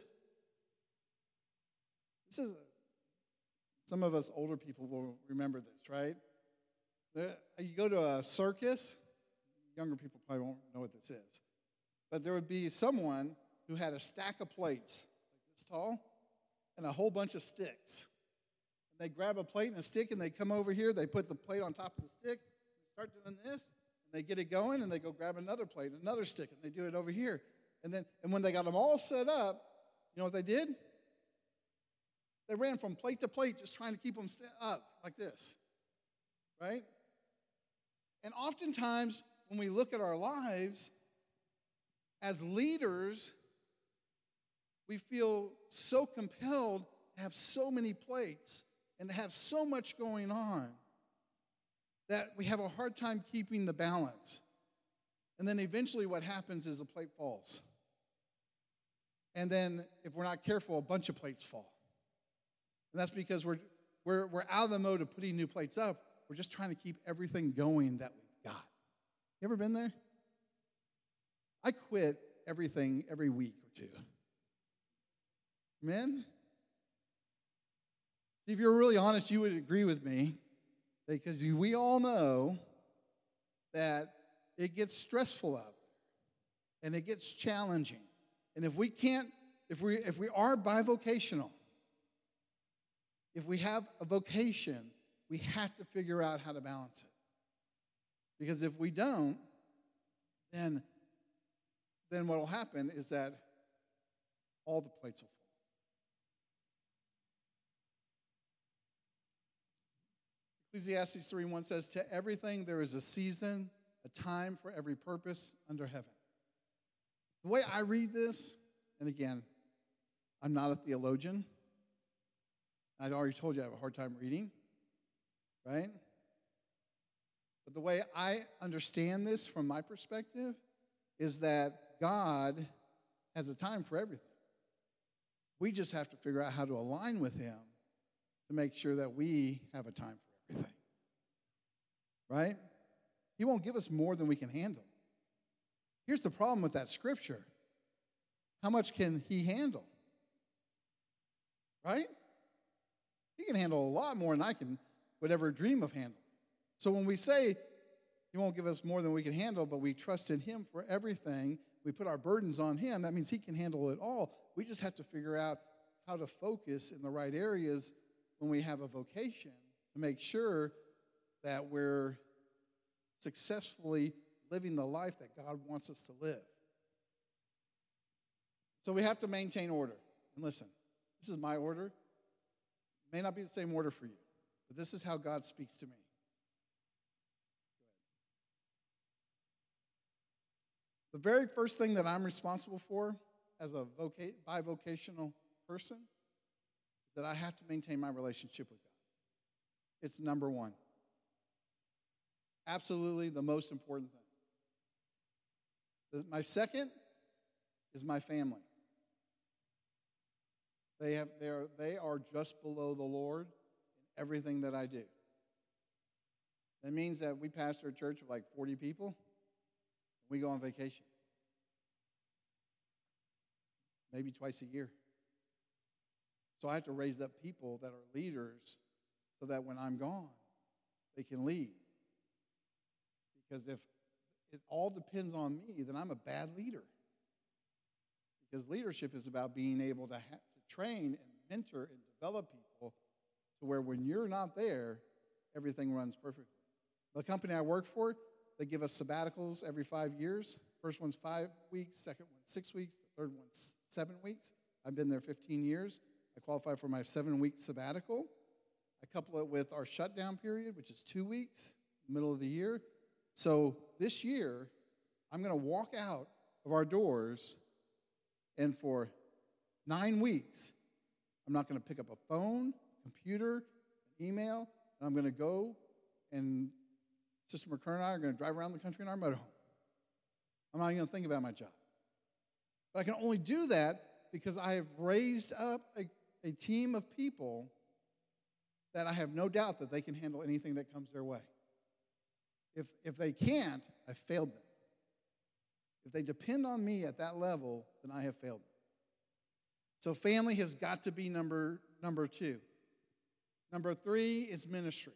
Speaker 2: This is, some of us older people will remember this, right? There, you go to a circus, younger people probably won't know what this is, but there would be someone who had a stack of plates like this tall and a whole bunch of sticks. And they grab a plate and a stick and they come over here, they put the plate on top of the stick, they start doing this, and they get it going and they go grab another plate, another stick, and they do it over here. And then, and when they got them all set up, you know what they did? They ran from plate to plate just trying to keep them st- up like this, right? And oftentimes, when we look at our lives, as leaders, we feel so compelled to have so many plates and to have so much going on that we have a hard time keeping the balance. And then eventually what happens is the plate falls. And then if we're not careful, a bunch of plates fall. And that's because we're, we're, we're out of the mode of putting new plates up. We're just trying to keep everything going that we've got. You ever been there? I quit everything every week or two. Amen? See, if you're really honest, you would agree with me, because we all know that it gets stressful out there, and it gets challenging. And if we can't, if we if we are bivocational, if we have a vocation, we have to figure out how to balance it. Because if we don't, then, then what will happen is that all the plates will fall. Ecclesiastes three one says, "To everything there is a season, a time for every purpose under heaven." The way I read this, and again, I'm not a theologian. I'd already told you I have a hard time reading, right? But the way I understand this from my perspective is that God has a time for everything. We just have to figure out how to align with Him to make sure that we have a time for everything, right? He won't give us more than we can handle. Here's the problem with that scripture. How much can He handle? Right? He can handle a lot more than I can would ever dream of handling. So when we say He won't give us more than we can handle, but we trust in Him for everything, we put our burdens on Him, that means He can handle it all. We just have to figure out how to focus in the right areas when we have a vocation to make sure that we're successfully living the life that God wants us to live. So we have to maintain order. And listen, this is my order. It may not be the same order for you, but this is how God speaks to me. The very first thing that I'm responsible for as a voca- bivocational person is that I have to maintain my relationship with God. It's number one. Absolutely the most important thing. My second is my family. They have they are they are just below the Lord in everything that I do. That means that we pastor a church of like forty people. We go on vacation. Maybe twice a year. So I have to raise up people that are leaders so that when I'm gone, they can lead. Because if it all depends on me, then I'm a bad leader. Because leadership is about being able to, ha- to train and mentor and develop people to where when you're not there, everything runs perfectly. The company I work for, they give us sabbaticals every five years. First one's five weeks, second one's six weeks, the third one's seven weeks. I've been there fifteen years. I qualify for my seven-week sabbatical. I couple it with our shutdown period, which is two weeks, middle of the year. So this year, I'm going to walk out of our doors, and for nine weeks, I'm not going to pick up a phone, computer, email, and I'm going to go, and Sister McCurry and I are going to drive around the country in our motorhome. I'm not even going to think about my job. But I can only do that because I have raised up a, a team of people that I have no doubt that they can handle anything that comes their way. If, if they can't, I've failed them. If they depend on me at that level, then I have failed them. So family has got to be number, number two. Number three is ministry.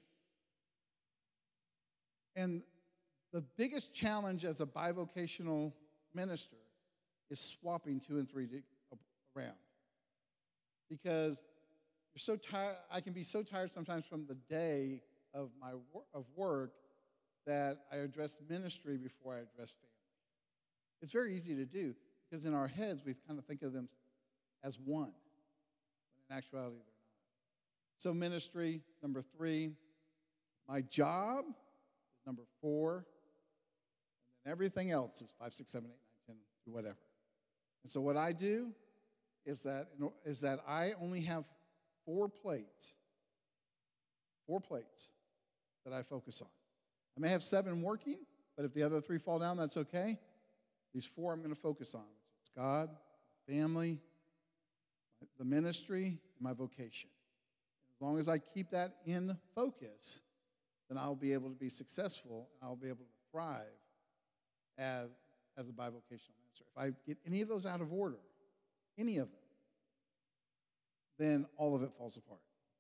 Speaker 2: And the biggest challenge as a bivocational minister is swapping two and three around. Because you're so tired, I can be so tired sometimes from the day of my of work that I address ministry before I address family. It's very easy to do because in our heads we kind of think of them as one, when in actuality they're not. So ministry is number three. My job is number four. And then everything else is five, six, seven, eight, nine, ten, whatever. And so what I do is that, is that I only have four plates, four plates that I focus on. I may have seven working, but if the other three fall down, that's okay. These four I'm going to focus on, which is God, family, the ministry, and my vocation. As long as I keep that in focus, then I'll be able to be successful and I'll be able to thrive as, as a bivocational minister. If I get any of those out of order, any of them, then all of it falls apart.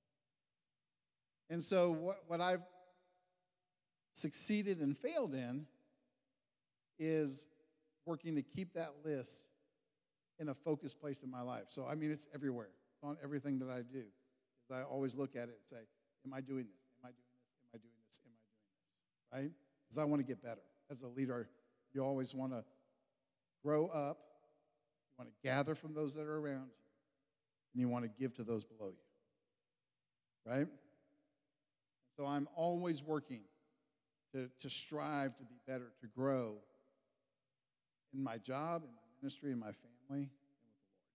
Speaker 2: And so what, what I've succeeded and failed in is working to keep that list in a focused place in my life. So, I mean, it's everywhere. It's on everything that I do. I always look at it and say, am I doing this? Am I doing this? Am I doing this? Am I doing this? Right? Because I want to get better. As a leader, you always want to grow up. You want to gather from those that are around you. And you want to give to those below you. Right? So I'm always working to, to strive to be better, to grow in my job, in my ministry, in my family, and with the Lord.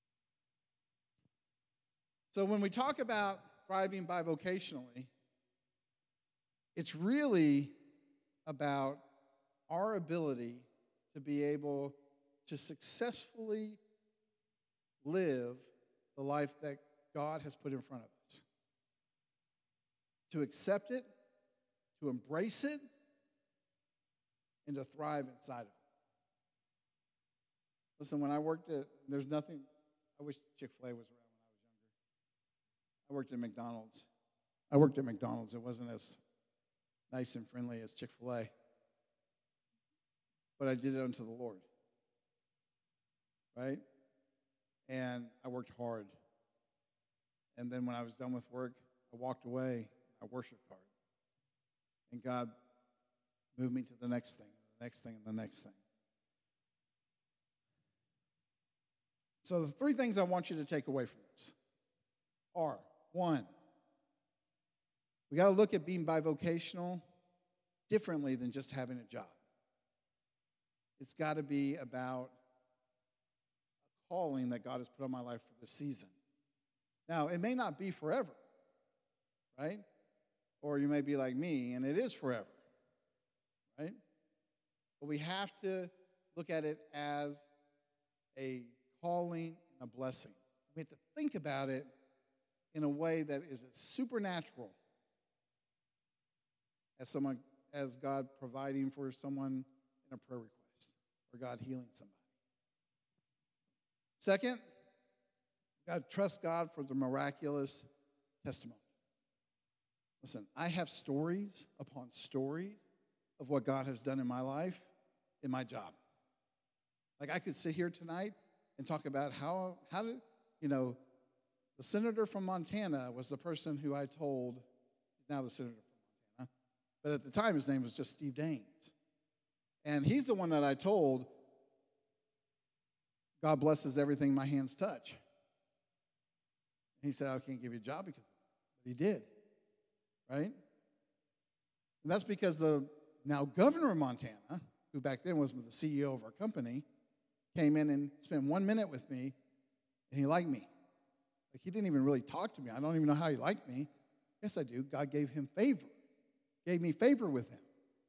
Speaker 2: So when we talk about thriving bivocationally, it's really about our ability to be able to successfully live the life that God has put in front of us. To accept it, to embrace it, and to thrive inside of it. Listen, when I worked at, there's nothing, I wish Chick-fil-A was around when I was younger. I worked at McDonald's. I worked at McDonald's. It wasn't as nice and friendly as Chick-fil-A. But I did it unto the Lord. Right? And I worked hard. And then when I was done with work, I walked away. I worshiped hard. And God moved me to the next thing, the next thing, and the next thing. So the three things I want you to take away from this are, one, we got to look at being bivocational differently than just having a job. It's got to be about a calling that God has put on my life for this season. Now, it may not be forever, right? Or you may be like me, and it is forever, right? But we have to look at it as a calling and a blessing. We have to think about it in a way that is as supernatural as someone, as God providing for someone in a prayer request, or God healing somebody. Second, we've got to trust God for the miraculous testimony. Listen, I have stories upon stories of what God has done in my life, in my job. Like I could sit here tonight and talk about how, how did, you know, the senator from Montana was the person who I told, he's now the senator from Montana, but at the time his name was just Steve Daines. And he's the one that I told, God blesses everything my hands touch. And he said, I can't give you a job because of that. But he did, right? And that's because the now governor of Montana, who back then was the C E O of our company, came in and spent one minute with me, and he liked me. Like, he didn't even really talk to me. I don't even know how he liked me. Yes, I do. God gave him favor, gave me favor with him.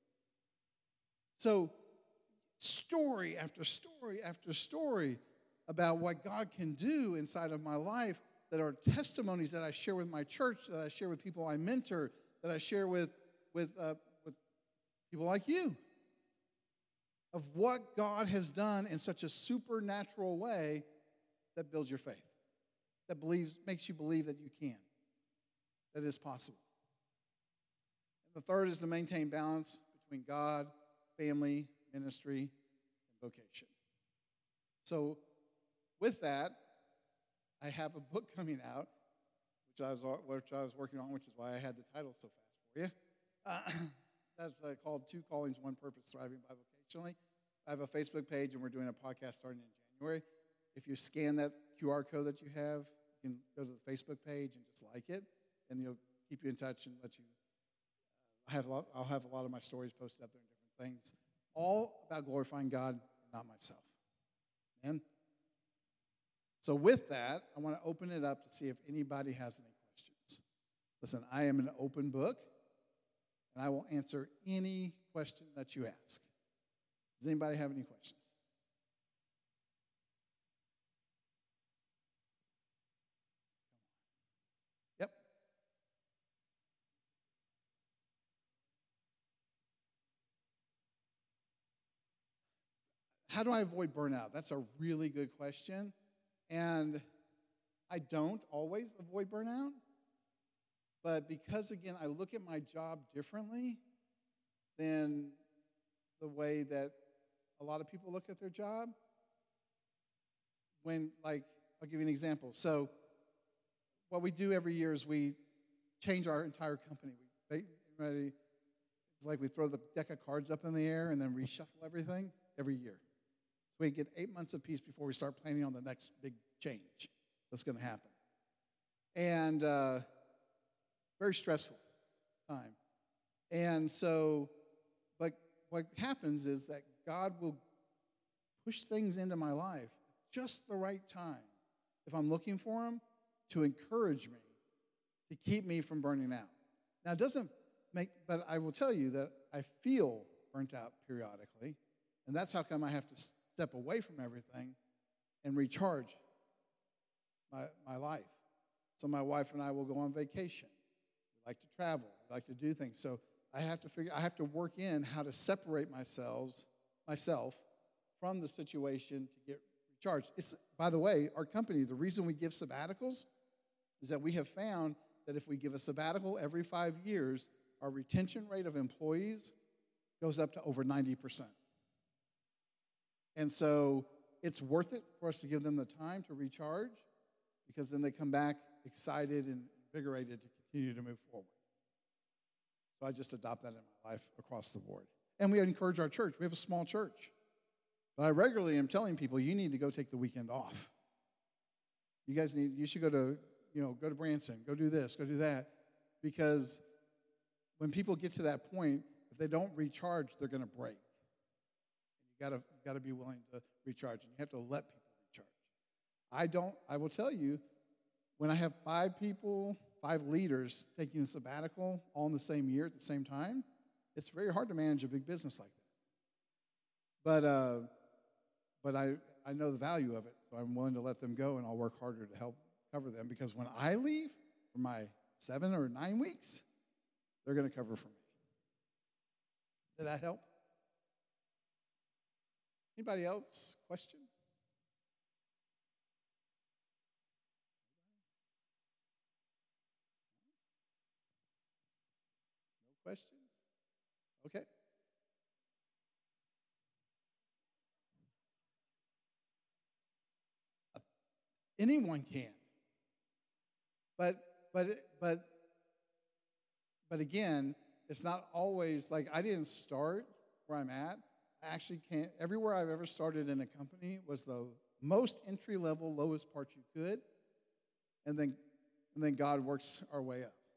Speaker 2: So, story after story after story about what God can do inside of my life that are testimonies that I share with my church, that I share with people I mentor, that I share with, with, uh, with people like you, of what God has done in such a supernatural way that builds your faith, that believes, makes you believe that you can, that is possible. And the third is to maintain balance between God, family, ministry, and vocation. So with that, I have a book coming out, which I was, which I was working on, which is why I had the title so fast for you. Uh, that's uh, called Two Callings, One Purpose, Thriving Bivocationally. I have a Facebook page, and we're doing a podcast starting in January. If you scan that Q R code that you have, you can go to the Facebook page and just like it, and it'll keep you in touch and let you. Uh, I have a lot, I'll have a lot of my stories posted up there and different things, all about glorifying God, not myself. And so with that, I want to open it up to see if anybody has any questions. Listen, I am an open book, and I will answer any question that you ask. Does anybody have any questions? Yep. How do I avoid burnout? That's a really good question. And I don't always avoid burnout. But because, again, I look at my job differently than the way that a lot of people look at their job. When, like, I'll give you an example. So what we do every year is we change our entire company. We, it's like we throw the deck of cards up in the air and then reshuffle everything every year. So we get eight months of peace before we start planning on the next big change that's going to happen. And uh, very stressful time. And so, but what happens is that God will push things into my life at just the right time, if I'm looking for Him, to encourage me, to keep me from burning out. Now, it doesn't make, but I will tell you that I feel burnt out periodically, and that's how come I have to step away from everything and recharge my, my life. So my wife and I will go on vacation. We like to travel. We like to do things. So I have to figure, I have to work in how to separate myself, myself from the situation to get recharged. It's, by the way, our company, the reason we give sabbaticals is that we have found that if we give a sabbatical every five years, our retention rate of employees goes up to over ninety percent. And so it's worth it for us to give them the time to recharge, because then they come back excited and invigorated to continue to move forward. So I just adopt that in my life across the board. And we encourage our church. We have a small church. But I regularly am telling people, you need to go take the weekend off. You guys need, you should go to, you know, go to Branson, go do this, go do that. Because when people get to that point, if they don't recharge, they're going to break. You gotta, you gotta be willing to recharge, and you have to let people recharge. I don't, I will tell you, when I have five people, five leaders taking a sabbatical all in the same year at the same time, it's very hard to manage a big business like that. But, uh, but I, I know the value of it, so I'm willing to let them go, and I'll work harder to help cover them, because when I leave for my seven or nine weeks, they're going to cover for me. Did that help? Anybody else? Question? No questions? Okay. Uh, anyone can. But but but but again, it's not always like I didn't start where I'm at. I actually can't. Everywhere I've ever started in a company was the most entry level, lowest part you could, and then and then God works our way up.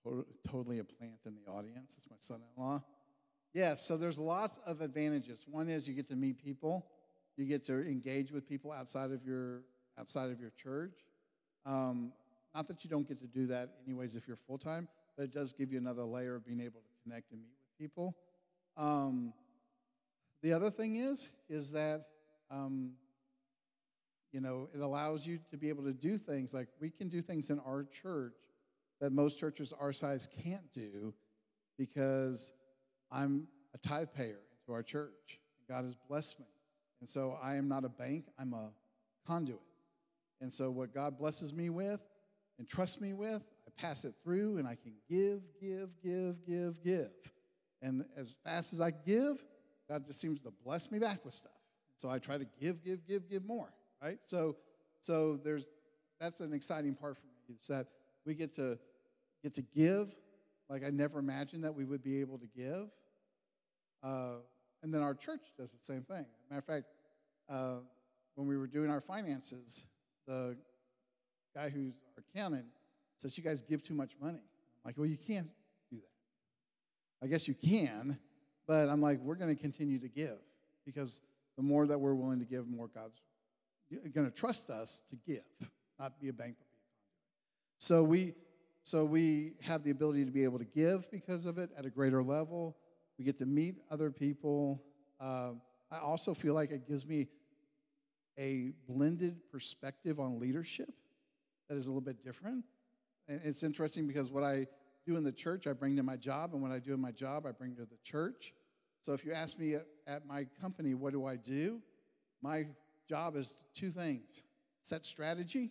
Speaker 2: to- totally a plant in the audience. It's my son-in-law. Yes, so there's lots of advantages. One is you get to meet people. You get to engage with people outside of your outside of your church. Um, not that you don't get to do that anyways if you're full-time, but it does give you another layer of being able to connect and meet with people. Um, the other thing is, is that, um, you know, it allows you to be able to do things like we can do things in our church that most churches our size can't do because I'm a tithe payer into our church. God has blessed me. And so I am not a bank, I'm a conduit. And so what God blesses me with and trusts me with, I pass it through and I can give, give, give, give, give. And as fast as I give, God just seems to bless me back with stuff. So I try to give, give, give, give more, right? So so there's that's an exciting part for me. It's that we get to get to give like I never imagined that we would be able to give. Uh, and then our church does the same thing. Matter of fact, uh, when we were doing our finances, the guy who's our accountant says, you guys give too much money. I'm like, well, you can't do that. I guess you can, but I'm like, we're going to continue to give because the more that we're willing to give, the more God's going to trust us to give, not be a bank, but be a conduit. So we, so we have the ability to be able to give because of it at a greater level. We get to meet other people. Uh, I also feel like it gives me a blended perspective on leadership that is a little bit different. And it's interesting because what I do in the church, I bring to my job, and what I do in my job, I bring to the church. So if you ask me at, at my company, what do I do? My job is two things. Set strategy,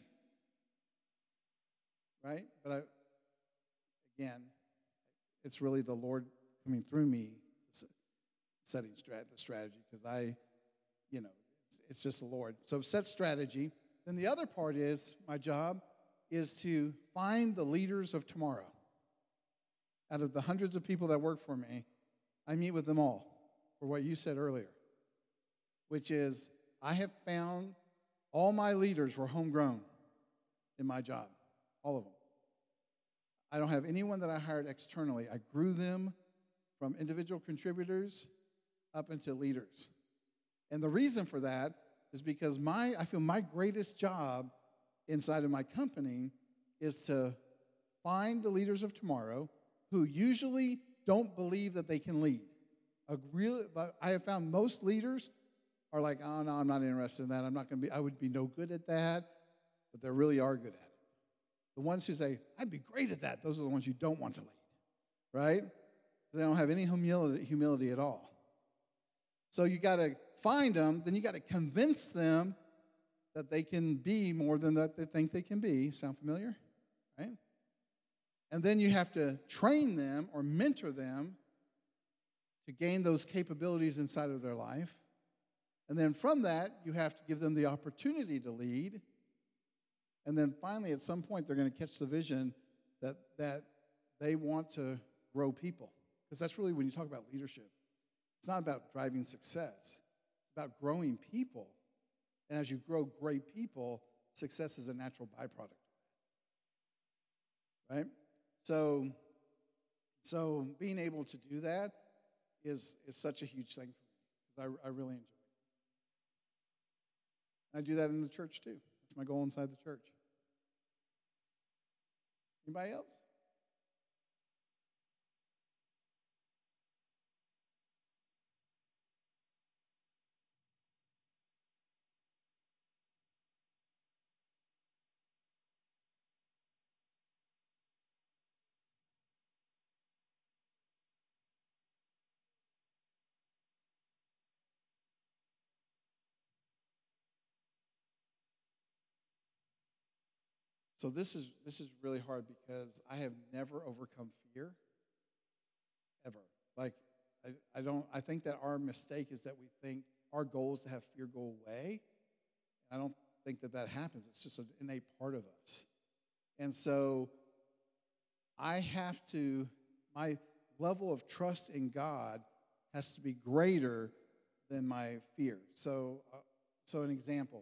Speaker 2: right? But I, again, it's really the Lord coming through me setting strat- the strategy because I, you know, it's, it's just the Lord. So set strategy. Then the other part is, my job is to find the leaders of tomorrow. Out of the hundreds of people that work for me, I meet with them all for what you said earlier, which is I have found all my leaders were homegrown in my job, all of them. I don't have anyone that I hired externally. I grew them from individual contributors up into leaders. And the reason for that is because my I feel my greatest job inside of my company is to find the leaders of tomorrow who usually don't believe that they can lead. A real, I have found most leaders are like, oh, no, I'm not interested in that. I'm not going to be, I would be no good at that, but they really are good at it. The ones who say, I'd be great at that, those are the ones you don't want to lead, right? They don't have any humility, humility at all. So you got to find them, then you got to convince them that they can be more than that they think they can be. Sound familiar? Right? And then you have to train them or mentor them to gain those capabilities inside of their life. And then from that, you have to give them the opportunity to lead. And then finally, at some point, they're going to catch the vision that, that they want to grow people. Because that's really when you talk about leadership. It's not about driving success. It's about growing people. And as you grow great people, success is a natural byproduct. Right? So, so being able to do that is, is such a huge thing for me. Because I, I really enjoy it. And I do that in the church too. That's my goal inside the church. Anybody else? So this is this is really hard because I have never overcome fear, ever. Like, I, I don't. I think that our mistake is that we think our goal is to have fear go away. I don't think that that happens. It's just an innate part of us. And so I have to. My level of trust in God has to be greater than my fear. So, uh, so an example.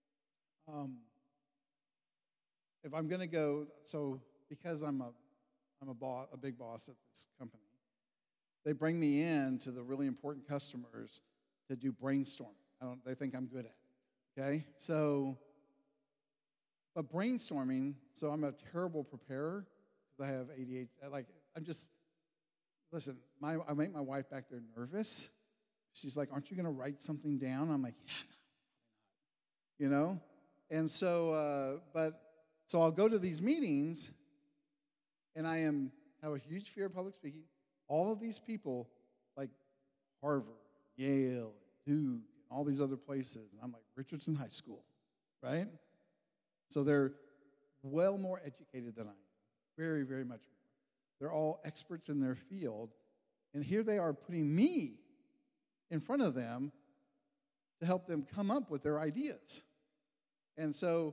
Speaker 2: Um, If I'm going to go, so because I'm a I'm a boss, a big boss at this company. They bring me in to the really important customers to do brainstorming. I don't, they think I'm good at it, okay? So, but brainstorming, so I'm a terrible preparer because I have A D H D. Like, I'm just, listen, my, I make my wife back there nervous. She's like, aren't you going to write something down? I'm like, yeah, no, you know? And so, uh, but, so I'll go to these meetings, and I am, have a huge fear of public speaking. All of these people, like Harvard, Yale, Duke, and all these other places, and I'm like Richardson High School, right? So they're well more educated than I am, very, very much more. They're all experts in their field, and here they are putting me in front of them to help them come up with their ideas. And so,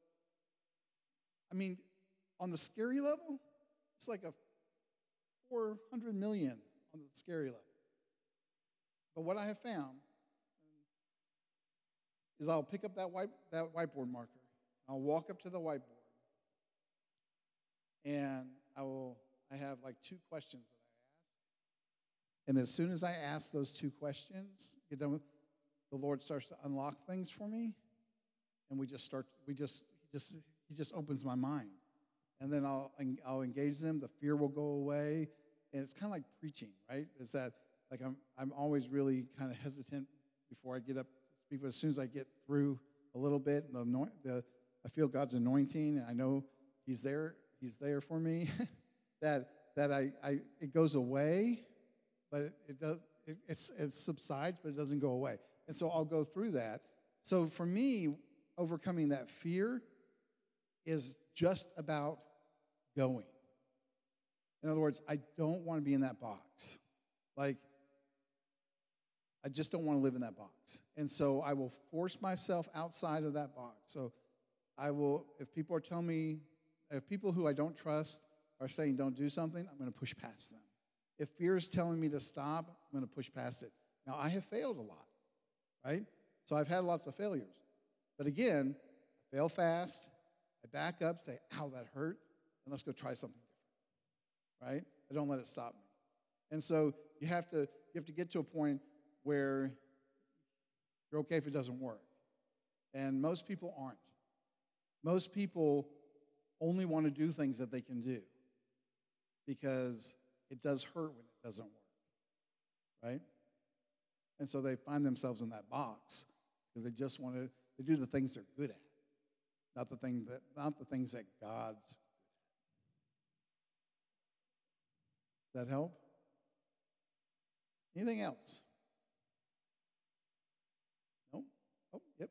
Speaker 2: I mean, on the scary level, it's like a four hundred million on the scary level. But what I have found is I'll pick up that white that whiteboard marker. I'll walk up to the whiteboard, and I will. I have like two questions that I ask, and as soon as I ask those two questions, get done with, the Lord starts to unlock things for me, and we just start. We just he just he just opens my mind, and then I'll I'll engage them. The fear will go away. And it's kind of like preaching, right? Is that like I'm I'm always really kind of hesitant before I get up to speak, but as soon as I get through a little bit, the, the I feel God's anointing, and I know He's there. He's there for me. that that I, I it goes away, but it, it does it, it's, it subsides, but it doesn't go away. And so I'll go through that. So for me, overcoming that fear is just about going. In other words, I don't want to be in that box. Like, I just don't want to live in that box. And so I will force myself outside of that box. So I will, if people are telling me, if people who I don't trust are saying don't do something, I'm going to push past them. If fear is telling me to stop, I'm going to push past it. Now, I have failed a lot, right? So I've had lots of failures. But again, I fail fast. I back up, say, ow, that hurt, and let's go try something different. Right? I don't let it stop me. And so you have to you have to get to a point where you're okay if it doesn't work. And most people aren't. Most people only want to do things that they can do because it does hurt when it doesn't work. Right? And so they find themselves in that box because they just want to they do the things they're good at, not the thing that not the things that God's. Does that help? Anything else? No? Oh, yep.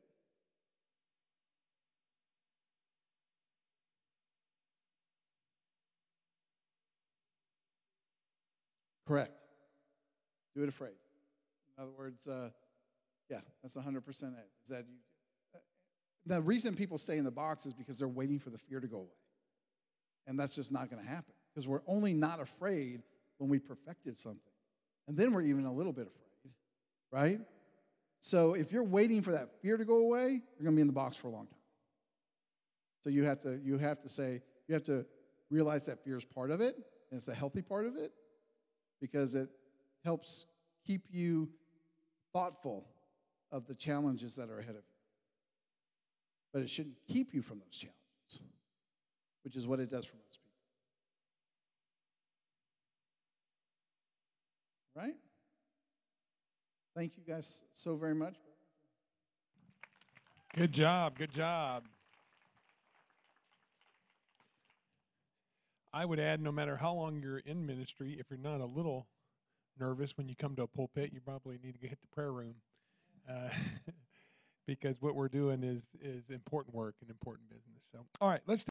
Speaker 2: Correct. Do it afraid. In other words, uh, yeah, that's one hundred percent it. Is that you? Uh, the reason people stay in the box is because they're waiting for the fear to go away. And that's just not going to happen because we're only not afraid when we perfected something. And then we're even a little bit afraid, right? So if you're waiting for that fear to go away, you're going to be in the box for a long time. So you have to you have to say, you have to realize that fear is part of it, and it's a healthy part of it, because it helps keep you thoughtful of the challenges that are ahead of you. But it shouldn't keep you from those challenges, which is what it does for most people. Right? Thank you guys so very much.
Speaker 1: Good job. Good job. I would add, no matter how long you're in ministry, if you're not a little nervous when you come to a pulpit, you probably need to hit the prayer room. Uh, because what we're doing is is important work and important business. So, all right, let's